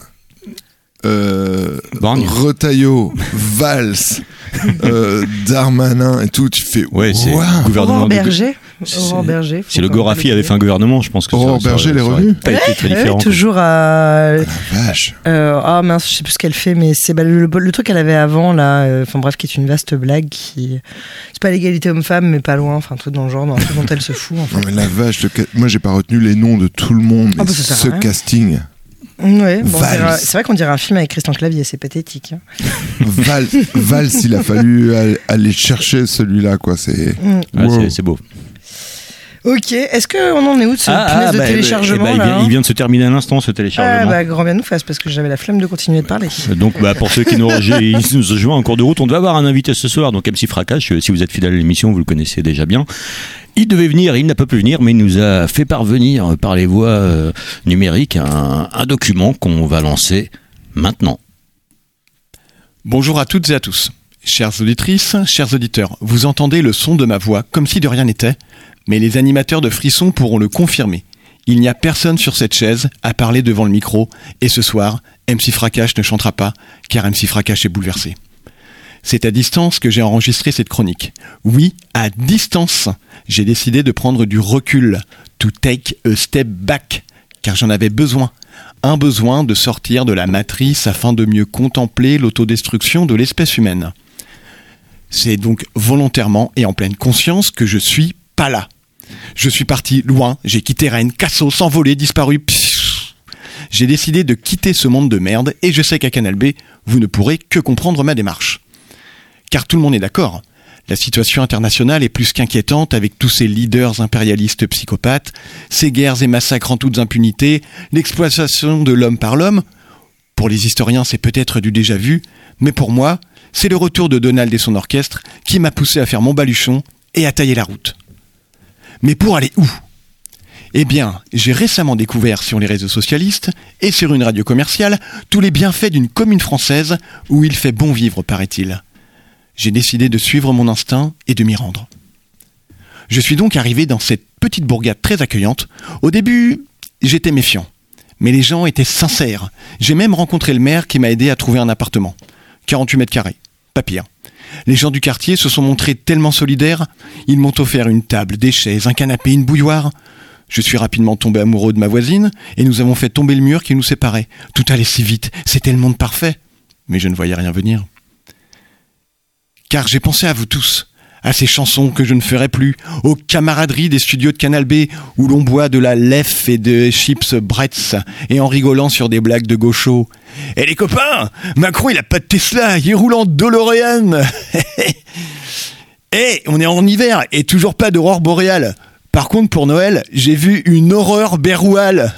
Retailleau, Valls, Darmanin et tout, tu fais c'est gouvernement Aurore Berger. Si le Gorafi avait fait un gouvernement, je pense que Aurore Berger, elle est revenue. Toujours à... vache. Mince, je sais plus ce qu'elle fait, mais c'est le truc qu'elle avait avant là. Qui est une vaste blague qui... C'est pas l'égalité homme-femme, mais pas loin. Enfin, un truc dans le genre, un truc dont elle se fout. En fait. Non mais la vache, moi j'ai pas retenu les noms de tout le monde. Mais ce casting. Ouais, c'est vrai qu'on dirait un film avec Christian Clavier, c'est pathétique. Valls, il a fallu aller chercher celui-là, quoi. C'est c'est beau. Ok, est-ce qu'on en est où de ce punaise de téléchargement là, il vient de se terminer à l'instant ce téléchargement. Grand bien nous fasse parce que j'avais la flemme de continuer de parler. Donc pour ceux qui nous rejoignent en cours de route, on devait avoir un invité ce soir, donc MC Fracache, si vous êtes fidèle à l'émission, vous le connaissez déjà bien. Il devait venir, il n'a pas pu venir, mais il nous a fait parvenir par les voies numériques un document qu'on va lancer maintenant. Bonjour à toutes et à tous. Chères auditrices, chers auditeurs, vous entendez le son de ma voix comme si de rien n'était, mais les animateurs de Frisson pourront le confirmer. Il n'y a personne sur cette chaise à parler devant le micro, et ce soir, MC Fracache ne chantera pas, car MC Fracache est bouleversé. C'est à distance que j'ai enregistré cette chronique. Oui, à distance, j'ai décidé de prendre du recul, to take a step back, car j'en avais besoin. Un besoin de sortir de la matrice afin de mieux contempler l'autodestruction de l'espèce humaine. C'est donc volontairement et en pleine conscience que je suis pas là. Je suis parti loin, j'ai quitté Rennes, Casso, s'envolé, disparu. J'ai décidé de quitter ce monde de merde et je sais qu'à Canal B, vous ne pourrez que comprendre ma démarche. Car tout le monde est d'accord, la situation internationale est plus qu'inquiétante avec tous ces leaders impérialistes psychopathes, ces guerres et massacres en toute impunité, l'exploitation de l'homme par l'homme. Pour les historiens, c'est peut-être du déjà vu, mais pour moi, c'est le retour de Donald et son orchestre qui m'a poussé à faire mon baluchon et à tailler la route. Mais pour aller où ? Eh bien, j'ai récemment découvert sur les réseaux socialistes et sur une radio commerciale tous les bienfaits d'une commune française où il fait bon vivre, paraît-il. J'ai décidé de suivre mon instinct et de m'y rendre. Je suis donc arrivé dans cette petite bourgade très accueillante. Au début, j'étais méfiant. Mais les gens étaient sincères. J'ai même rencontré le maire qui m'a aidé à trouver un appartement. 48 mètres carrés. Pas pire. Les gens du quartier se sont montrés tellement solidaires. Ils m'ont offert une table, des chaises, un canapé, une bouilloire. Je suis rapidement tombé amoureux de ma voisine et nous avons fait tomber le mur qui nous séparait. Tout allait si vite. C'était le monde parfait. Mais je ne voyais rien venir. Car j'ai pensé à vous tous, à ces chansons que je ne ferai plus, aux camaraderies des studios de Canal B où l'on boit de la lef et de chips Bretz et en rigolant sur des blagues de gauchos. « Eh les copains, Macron il a pas de Tesla, il roule en DeLorean !» Eh, on est en hiver et toujours pas d'aurore boréale. Par contre pour Noël, j'ai vu une horreur berrouale.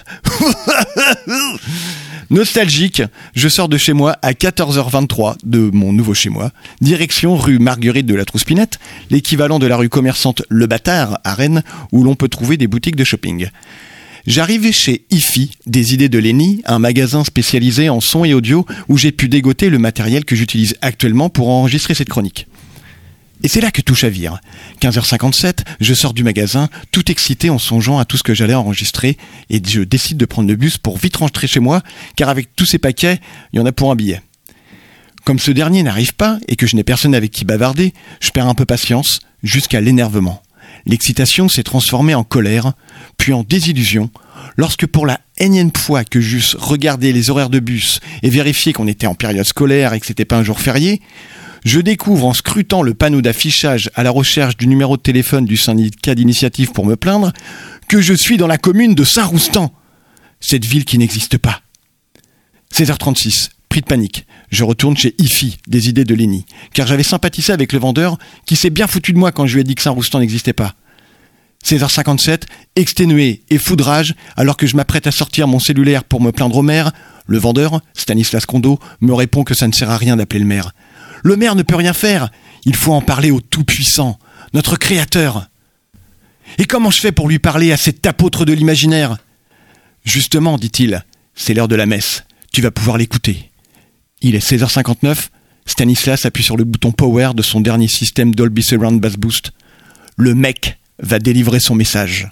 Nostalgique, je sors de chez moi à 14h23 de mon nouveau chez moi, direction rue Marguerite de la Trouspinette, l'équivalent de la rue commerçante Le Bâtard à Rennes, où l'on peut trouver des boutiques de shopping. J'arrive chez IFI, des idées de Lenny, un magasin spécialisé en son et audio où j'ai pu dégoter le matériel que j'utilise actuellement pour enregistrer cette chronique. Et c'est là que tout chavire. 15h57, je sors du magasin, tout excité en songeant à tout ce que j'allais enregistrer, et je décide de prendre le bus pour vite rentrer chez moi, car avec tous ces paquets, il y en a pour un billet. Comme ce dernier n'arrive pas, et que je n'ai personne avec qui bavarder, je perds un peu patience, jusqu'à l'énervement. L'excitation s'est transformée en colère, puis en désillusion, lorsque pour la énième fois que j'eusse regardé les horaires de bus et vérifié qu'on était en période scolaire et que c'était pas un jour férié, je découvre en scrutant le panneau d'affichage à la recherche du numéro de téléphone du syndicat d'initiative pour me plaindre que je suis dans la commune de Saint-Roustan, cette ville qui n'existe pas. 16h36, pris de panique, je retourne chez IFI, des idées de Lenny, car j'avais sympathisé avec le vendeur qui s'est bien foutu de moi quand je lui ai dit que Saint-Roustan n'existait pas. 16h57, exténué et foudrage, alors que je m'apprête à sortir mon cellulaire pour me plaindre au maire, le vendeur, Stanislas Kondo, me répond que ça ne sert à rien d'appeler le maire. Le maire ne peut rien faire, il faut en parler au Tout-Puissant, notre Créateur. Et comment je fais pour lui parler à cet apôtre de l'imaginaire ? Justement, dit-il, c'est l'heure de la messe, tu vas pouvoir l'écouter. Il est 16h59, Stanislas appuie sur le bouton Power de son dernier système Dolby Surround Bass Boost. Le mec va délivrer son message.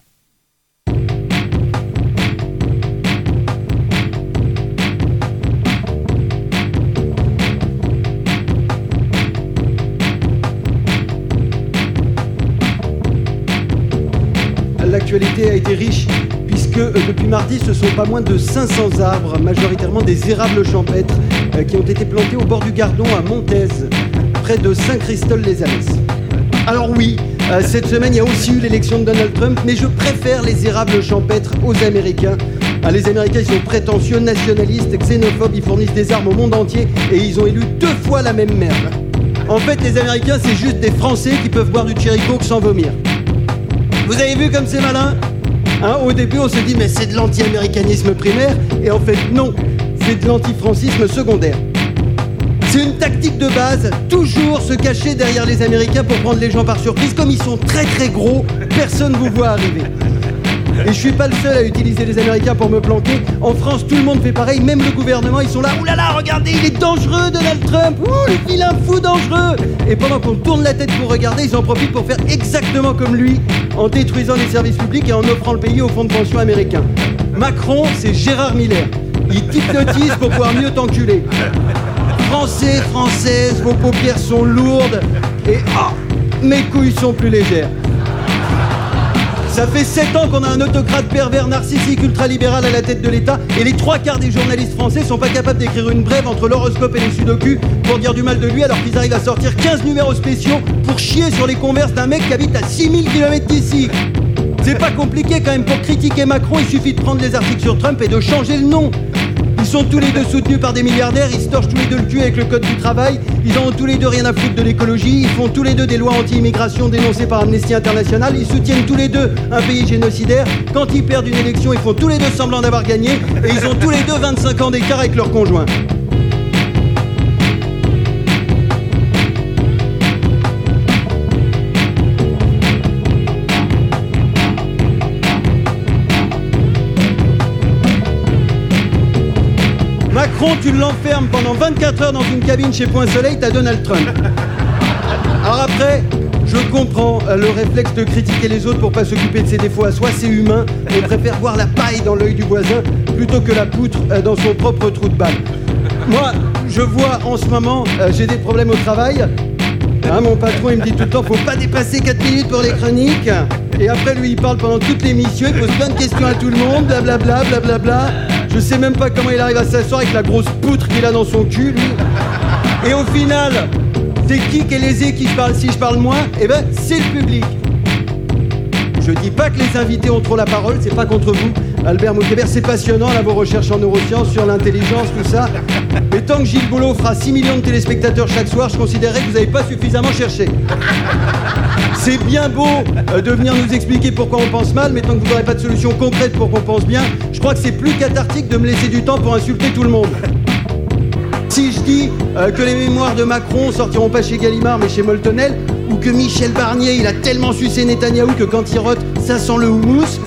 L'actualité a été riche puisque depuis mardi ce sont pas moins de 500 arbres, majoritairement des érables champêtres, qui ont été plantés au bord du Gardon à Montez, près de Saint-Christol-les-Alès. Alors oui, cette semaine il y a aussi eu l'élection de Donald Trump, mais je préfère les érables champêtres aux Américains. Les Américains ils sont prétentieux, nationalistes, xénophobes, ils fournissent des armes au monde entier et ils ont élu 2 fois la même merde. En fait les Américains c'est juste des Français qui peuvent boire du Cherry Coke sans vomir. Vous avez vu comme c'est malin ? Hein, au début, on se dit, mais c'est de l'anti-américanisme primaire. Et en fait, non, c'est de l'anti-francisme secondaire. C'est une tactique de base, toujours se cacher derrière les Américains pour prendre les gens par surprise. Comme ils sont très très gros, personne ne vous voit arriver. Et je suis pas le seul à utiliser les Américains pour me planquer. En France, tout le monde fait pareil, même le gouvernement, ils sont là. Ouh là là, regardez, il est dangereux, Donald Trump. Ouh, le vilain fou dangereux. Et pendant qu'on tourne la tête pour regarder, ils en profitent pour faire exactement comme lui, en détruisant les services publics et en offrant le pays au fonds de pension américain. Macron, c'est Gérard Miller. Il t'hypnotise pour pouvoir mieux t'enculer. Français, Françaises, vos paupières sont lourdes et mes couilles sont plus légères. Ça fait 7 ans qu'on a un autocrate pervers narcissique ultralibéral à la tête de l'État et les 3/4 des journalistes français sont pas capables d'écrire une brève entre l'horoscope et les sudoku pour dire du mal de lui alors qu'ils arrivent à sortir 15 numéros spéciaux pour chier sur les converses d'un mec qui habite à 6000 km d'ici. C'est pas compliqué quand même, pour critiquer Macron, il suffit de prendre les articles sur Trump et de changer le nom. Ils sont tous les deux soutenus par des milliardaires, ils se torchent tous les deux le cul avec le code du travail, ils en ont tous les deux rien à foutre de l'écologie, ils font tous les deux des lois anti-immigration dénoncées par Amnesty International, ils soutiennent tous les deux un pays génocidaire, quand ils perdent une élection, ils font tous les deux semblant d'avoir gagné, et ils ont tous les deux 25 ans d'écart avec leur conjoint. Macron, tu l'enfermes pendant 24 heures dans une cabine chez Point Soleil, t'as Donald Trump. Alors après, je comprends le réflexe de critiquer les autres pour pas s'occuper de ses défauts à soi, c'est humain. On préfère voir la paille dans l'œil du voisin plutôt que la poutre dans son propre trou de balle. Moi, je vois en ce moment, j'ai des problèmes au travail. Hein, mon patron, il me dit tout le temps, faut pas dépasser 4 minutes pour les chroniques. Et après, lui, il parle pendant toute l'émission, il pose plein de questions à tout le monde, blablabla, blablabla. Je sais même pas comment il arrive à s'asseoir avec la grosse poutre qu'il a dans son cul, lui. Et au final, c'est qui est lésé qui parle si je parle moins ? Eh ben, c'est le public. Je dis pas que les invités ont trop la parole, c'est pas contre vous. Albert Moukébert, c'est passionnant, là, vos recherches en neurosciences, sur l'intelligence, tout ça. Mais tant que Gilles Boulot fera 6 millions de téléspectateurs chaque soir, je considérerais que vous n'avez pas suffisamment cherché. C'est bien beau de venir nous expliquer pourquoi on pense mal, mais tant que vous n'aurez pas de solution concrète pour qu'on pense bien, je crois que c'est plus cathartique de me laisser du temps pour insulter tout le monde. Si je dis que les mémoires de Macron sortiront pas chez Gallimard mais chez Moltonel, ou que Michel Barnier il a tellement sucé Netanyahou que quand il rote, ça sent le houmous,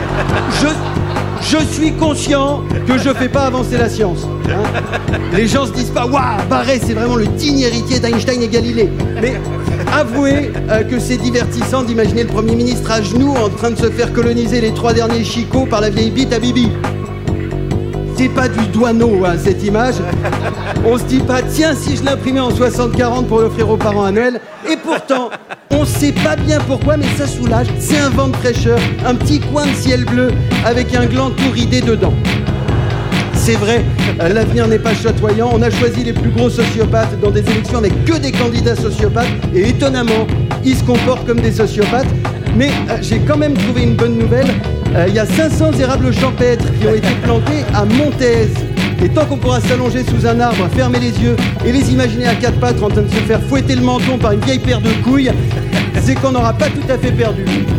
je suis conscient que je fais pas avancer la science. Hein. Les gens se disent pas « Waouh, Barré, c'est vraiment le digne héritier d'Einstein et Galilée ». Mais avouez que c'est divertissant d'imaginer le Premier ministre à genoux en train de se faire coloniser les 3 derniers chicots par la vieille bite à Bibi. C'est pas du douaneau, hein, cette image. On se dit pas, tiens, si je l'imprimais en 60-40 pour l'offrir aux parents à Noël. Et pourtant, on sait pas bien pourquoi, mais ça soulage. C'est un vent de fraîcheur, un petit coin de ciel bleu avec un gland tout ridé dedans. C'est vrai, l'avenir n'est pas chatoyant. On a choisi les plus gros sociopathes dans des élections avec que des candidats sociopathes. Et étonnamment, ils se comportent comme des sociopathes. Mais j'ai quand même trouvé une bonne nouvelle. Il y a 500 érables champêtres qui ont été plantés à Montez. Et tant qu'on pourra s'allonger sous un arbre, fermer les yeux et les imaginer à 4 pattes en train de se faire fouetter le menton par une vieille paire de couilles, c'est qu'on n'aura pas tout à fait perdu.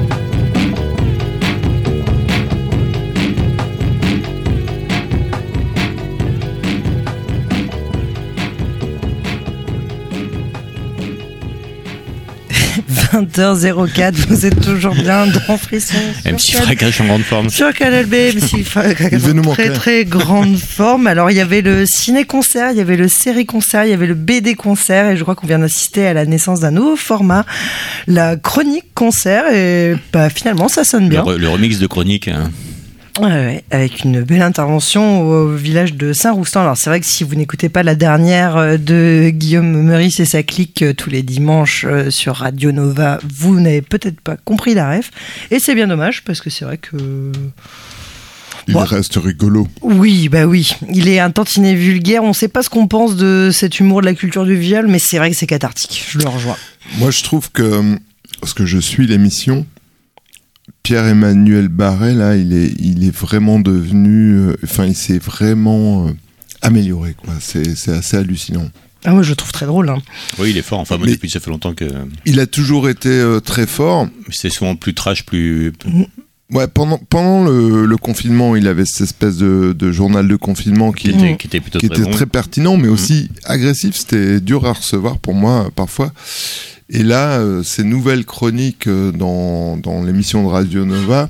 – 20h04, vous êtes toujours bien dans Frisson. MC Fracas en grande forme. Sur Canal B, MC Fracas en très très grande forme. Alors il y avait le ciné-concert, il y avait le série-concert, il y avait le BD-concert et je crois qu'on vient d'assister à la naissance d'un nouveau format, la chronique-concert et bah, finalement ça sonne bien. Le remix de chronique. Hein. Ouais, avec une belle intervention au village de Saint-Roustan. Alors c'est vrai que si vous n'écoutez pas la dernière de Guillaume Meurice et sa clique tous les dimanches sur Radio Nova, vous n'avez peut-être pas compris la ref. Et c'est bien dommage parce que c'est vrai que... Il reste rigolo. Oui, bah oui. Il est un tantinet vulgaire. On ne sait pas ce qu'on pense de cet humour de la culture du viol, mais c'est vrai que c'est cathartique. Je le rejoins. Moi je trouve que, parce que je suis l'émission... Pierre-Emmanuel Barret, là, il est vraiment devenu... il s'est vraiment amélioré, quoi. C'est assez hallucinant. Ah moi je le trouve très drôle. Hein. Oui, il est fort. Enfin, moi, depuis ça fait longtemps que. Il a toujours été très fort. C'est souvent plus trash, plus. Ouais, pendant le confinement, il avait cette espèce de journal de confinement qui était plutôt très pertinent, mais aussi agressif. C'était dur à recevoir pour moi parfois. Et là, ces nouvelles chroniques dans l'émission de Radio Nova,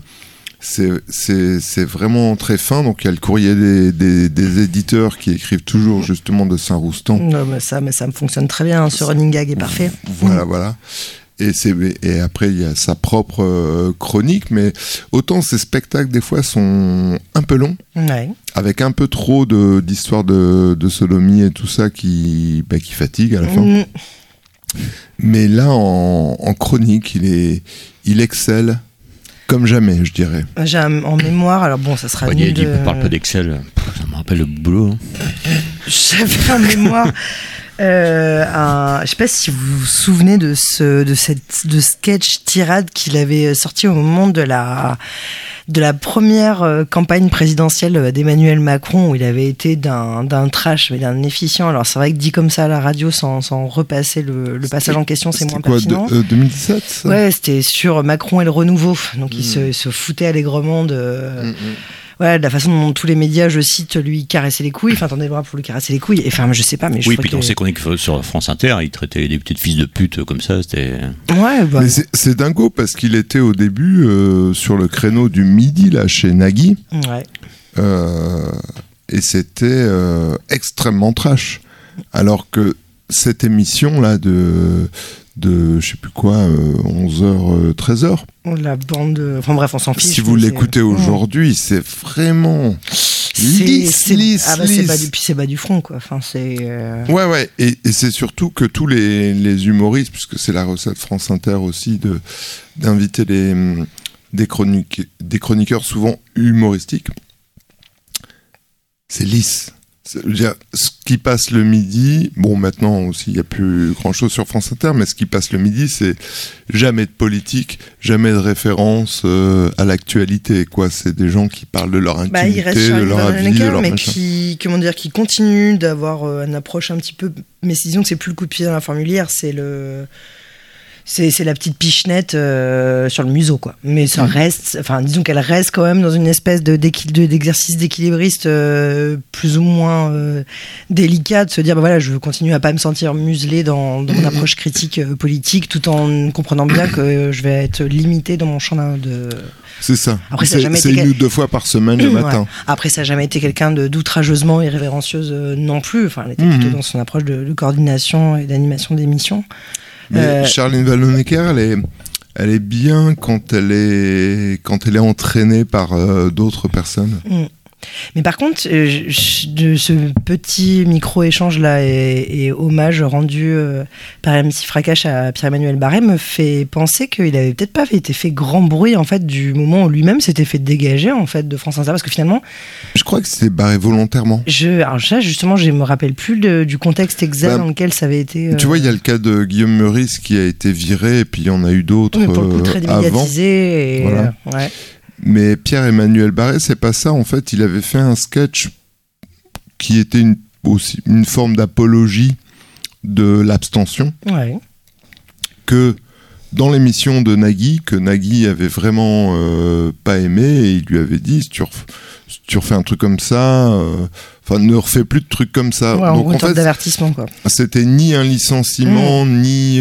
c'est vraiment très fin. Donc il y a le courrier des éditeurs qui écrivent toujours justement de Saint-Roustan. Non, mais ça me fonctionne très bien. Ce running gag est parfait. Voilà. Et après il y a sa propre chronique, mais autant ces spectacles des fois sont un peu longs, avec un peu trop d'histoires de sodomie et tout ça qui fatigue à la fin. Mais là en chronique il excelle comme jamais, je dirais. J'ai en mémoire, alors bon, ça sera nul. Il parle pas d'Excel, ça me rappelle le boulot. Hein. J'avais en mémoire. Je sais pas si vous vous souvenez de sketch tirade qu'il avait sorti au moment de la première campagne présidentielle d'Emmanuel Macron, où il avait été d'un trash, mais d'un efficient. Alors c'est vrai que dit comme ça à la radio, sans repasser le passage en question, c'est moins pertinent. 2017 ça Ouais, c'était sur Macron et le renouveau. Donc il se foutait allègrement de la façon dont tous les médias, je cite, lui caressaient les couilles. Enfin, tendaient le bras pour lui caresser les couilles. Enfin, je sais pas, mais je oui, puis dans ses chroniques sur France Inter, il traitait les députés de fils de pute comme ça. C'était. Ouais, bah. Mais c'est dingo parce qu'il était au début sur le créneau du midi là chez Nagui. Ouais. Et c'était extrêmement trash. Alors que cette émission là de je sais plus quoi, 11h, 13h. La bande. Enfin bref, on s'en fiche. Si vous l'écoutez aujourd'hui, c'est vraiment lisse. Ah bah c'est pas du front quoi. Enfin c'est. Ouais. Et c'est surtout que tous les humoristes, puisque c'est la recette France Inter aussi d'inviter des chroniqueurs souvent humoristiques. C'est lisse. Je veux dire, ce qui passe le midi, bon maintenant aussi il n'y a plus grand chose sur France Inter, mais ce qui passe le midi c'est jamais de politique, jamais de référence à l'actualité, quoi. C'est des gens qui parlent de leur intimité, de leur vie, de leur mais machin. qui continuent d'avoir une approche un petit peu, mais disons que c'est plus le coup de pied dans la fourmilière, c'est la petite pichenette sur le museau, quoi. Mais ça reste, enfin, disons qu'elle reste quand même dans une espèce d'exercice d'équilibriste plus ou moins délicat, de se dire, bah voilà, je veux continuer à pas me sentir muselé dans mon approche critique politique, tout en comprenant bien que je vais être limité dans mon champ de. C'est ça. Après, c'est 1 ou 2 fois par semaine le matin. Ouais. Après, ça n'a jamais été quelqu'un d'outrageusement irrévérencieuse non plus. Enfin, elle était plutôt dans son approche de coordination et d'animation d'émissions. Mais Charline Vanhoenacker, elle est bien quand elle est entraînée par d'autres personnes. Mais par contre, de ce petit micro-échange là et hommage rendu par MC Fracache à Pierre-Emmanuel Barré me fait penser qu'il avait peut-être pas été fait grand bruit en fait du moment où lui-même s'était fait dégager en fait de France Inter, parce que finalement. Je crois que c'était barré volontairement. Alors ça, justement, je me rappelle plus du contexte exact dans lequel ça avait été. Tu vois, il y a le cas de Guillaume Meurice qui a été viré, et puis il y en a eu d'autres pour le coup, très démédiatisé. Voilà. Ouais. Mais Pierre-Emmanuel Barré, c'est pas ça. En fait, il avait fait un sketch qui était aussi une forme d'apologie de l'abstention. Ouais. Que dans l'émission de Nagui, que Nagui avait vraiment pas aimé, et il lui avait dit, si tu refais un truc comme ça, ne refais plus de trucs comme ça. Ouais, donc en fait, d'avertissement, quoi. C'était ni un licenciement, ni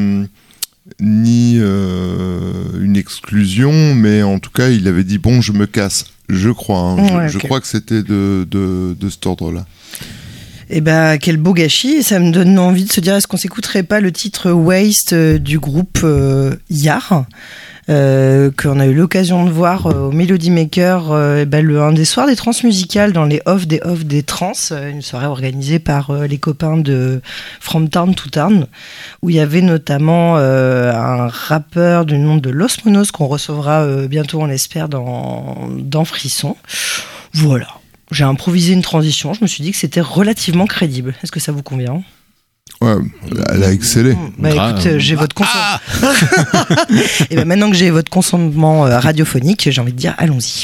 une exclusion, mais en tout cas il avait dit bon, je me casse, je crois, je crois que c'était de cet ordre-là. Et bah quel beau gâchis, et ça me donne envie de se dire, est-ce qu'on s'écouterait pas le titre Waste du groupe Yar, qu'on a eu l'occasion de voir au Melody Maker un des soirs des trans musicales dans les off des trans, une soirée organisée par les copains de From Town to Town, où il y avait notamment un rappeur du nom de Los Monos qu'on recevra bientôt, on l'espère, dans Frisson. Voilà, j'ai improvisé une transition, je me suis dit que c'était relativement crédible. Est-ce que ça vous convient ? Ouais, elle a excellé. Bah écoute, j'ai votre consentement. Et ben maintenant que j'ai votre consentement radiophonique, j'ai envie de dire allons-y.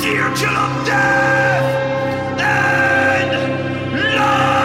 circle of death and love.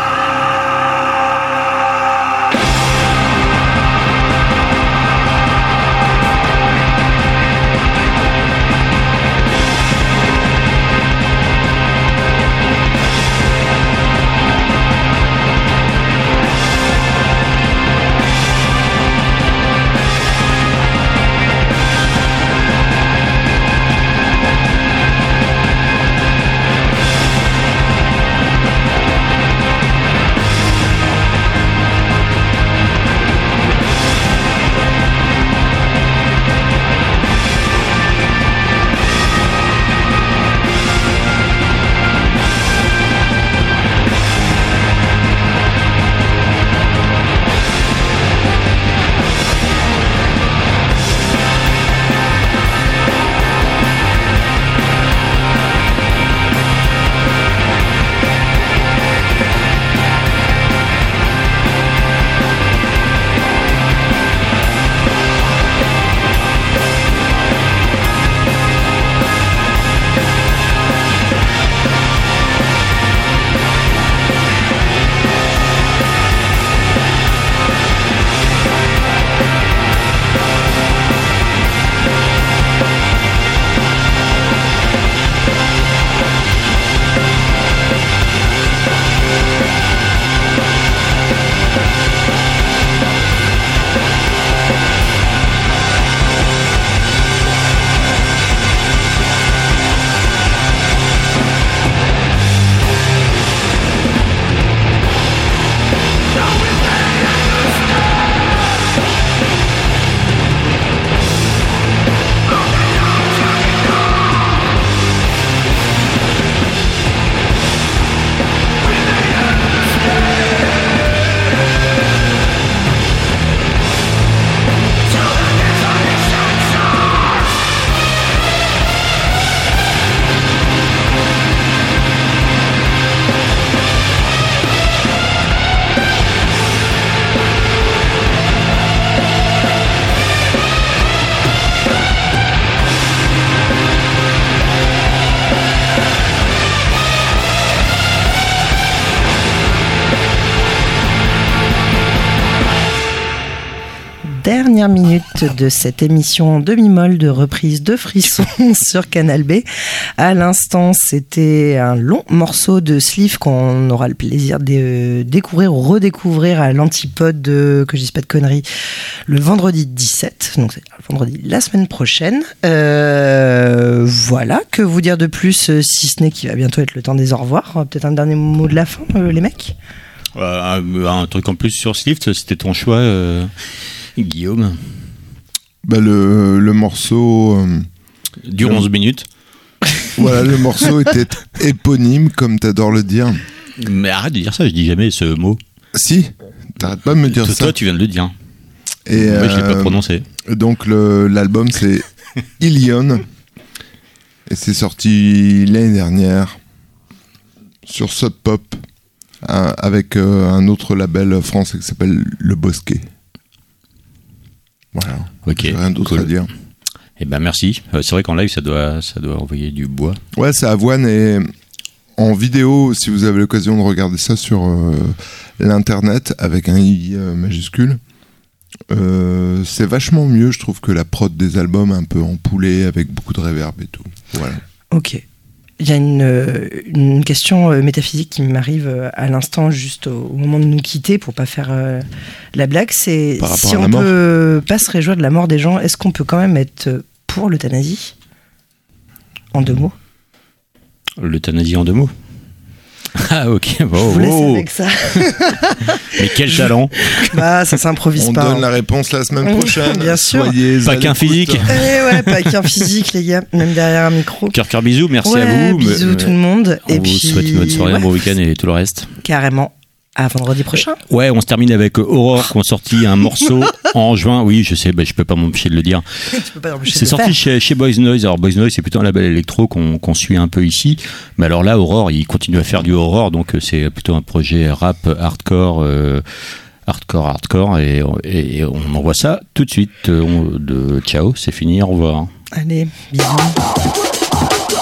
Dernière minute de cette émission demi-molle de reprise de Frisson sur Canal B. À l'instant, c'était un long morceau de Sleeve qu'on aura le plaisir de découvrir ou redécouvrir à l'Antipode, que je dise pas de conneries, le vendredi 17. Donc c'est le vendredi la semaine prochaine. Voilà, que vous dire de plus, si ce n'est qu'il va bientôt être le temps des au revoir. Peut-être un dernier mot de la fin, les mecs. Un truc en plus sur Sleeve, c'était ton choix, Guillaume. Le morceau dure 11 minutes. Voilà, le morceau était éponyme, comme t'adores le dire. Mais arrête de dire ça, je dis jamais ce mot. Si, t'arrêtes pas de me dire ça. Toi, tu viens de le dire. Et moi, je l'ai pas prononcé. Donc l'album, c'est Ilion. Et c'est sorti l'année dernière sur Sub Pop avec un autre label français qui s'appelle Le Bosquet. Voilà. Ok. J'ai rien d'autre à dire. Eh ben merci. C'est vrai qu'en live ça doit envoyer du bois. Ouais, c'est Avoine, et en vidéo, si vous avez l'occasion de regarder ça sur l'internet avec un I majuscule, c'est vachement mieux, je trouve, que la prod des albums un peu empoulée avec beaucoup de reverb et tout. Voilà. Ok. Il y a une question métaphysique qui m'arrive à l'instant, juste au moment de nous quitter, pour pas faire la blague. C'est si on peut pas se réjouir de la mort des gens, est-ce qu'on peut quand même être pour l'euthanasie ? En 2 mots. L'euthanasie en 2 mots. Ah ok, bon, je vous laisse avec ça. Mais quel talent. Bah ça s'improvise pas. On donne la réponse la semaine prochaine. Bien sûr. Pas qu'un physique. Ouais, pas qu'un physique, les gars, même derrière un micro. Cœur bisous, merci à vous. Bisous tout le monde. On vous souhaite une bonne soirée, un bon week-end et tout le reste. Carrément. À vendredi prochain. Ouais, on se termine avec Aurore qui ont sorti un morceau en juin. Oui, je sais, je peux pas m'empêcher de le dire. C'est sorti chez Boys Noise. Alors Boys Noise, c'est plutôt un label électro qu'on suit un peu ici. Mais alors là, Aurore, il continue à faire du horror, donc c'est plutôt un projet rap hardcore. Hardcore et on envoie ça tout de suite. Ciao, c'est fini, au revoir. Allez, bisous.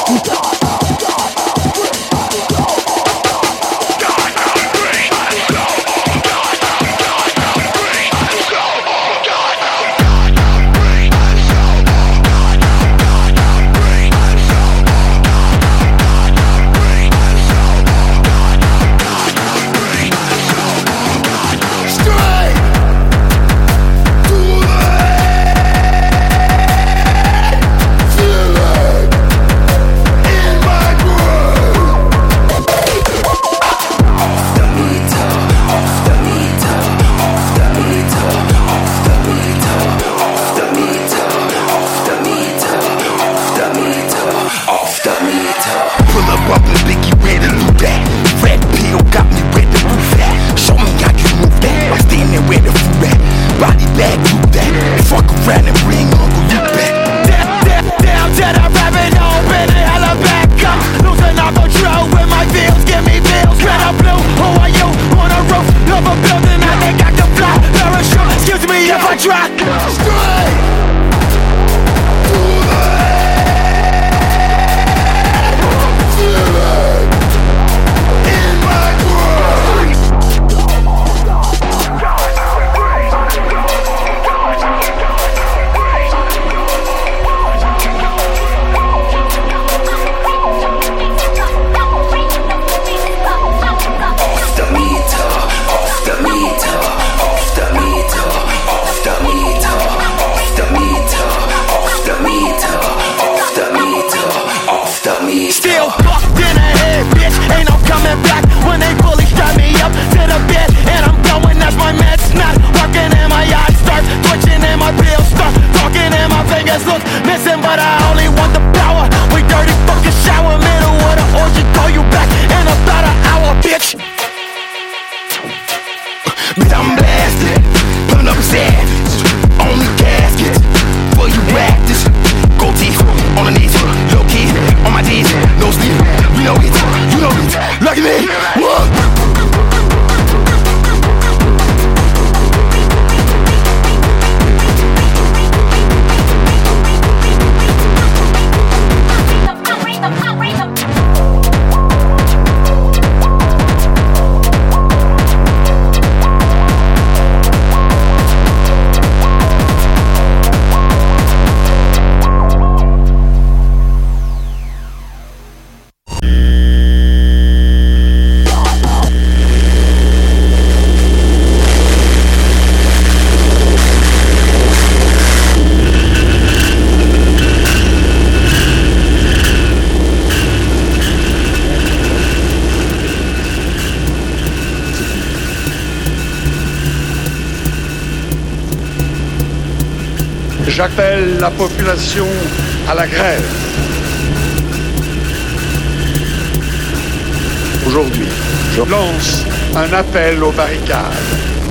J'appelle la population à la grève. Aujourd'hui, je lance un appel aux barricades.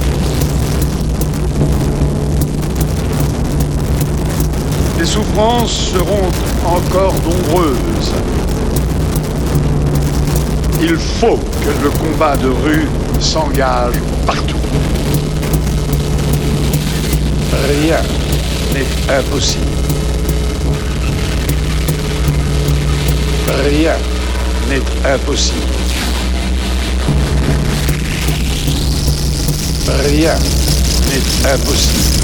Les souffrances seront encore nombreuses. Il faut que le combat de rue s'engage partout. Rien n'est impossible. Rien n'est impossible. Rien n'est impossible.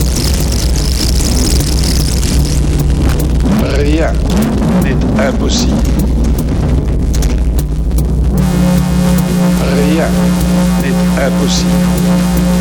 Rien n'est impossible. Rien n'est impossible.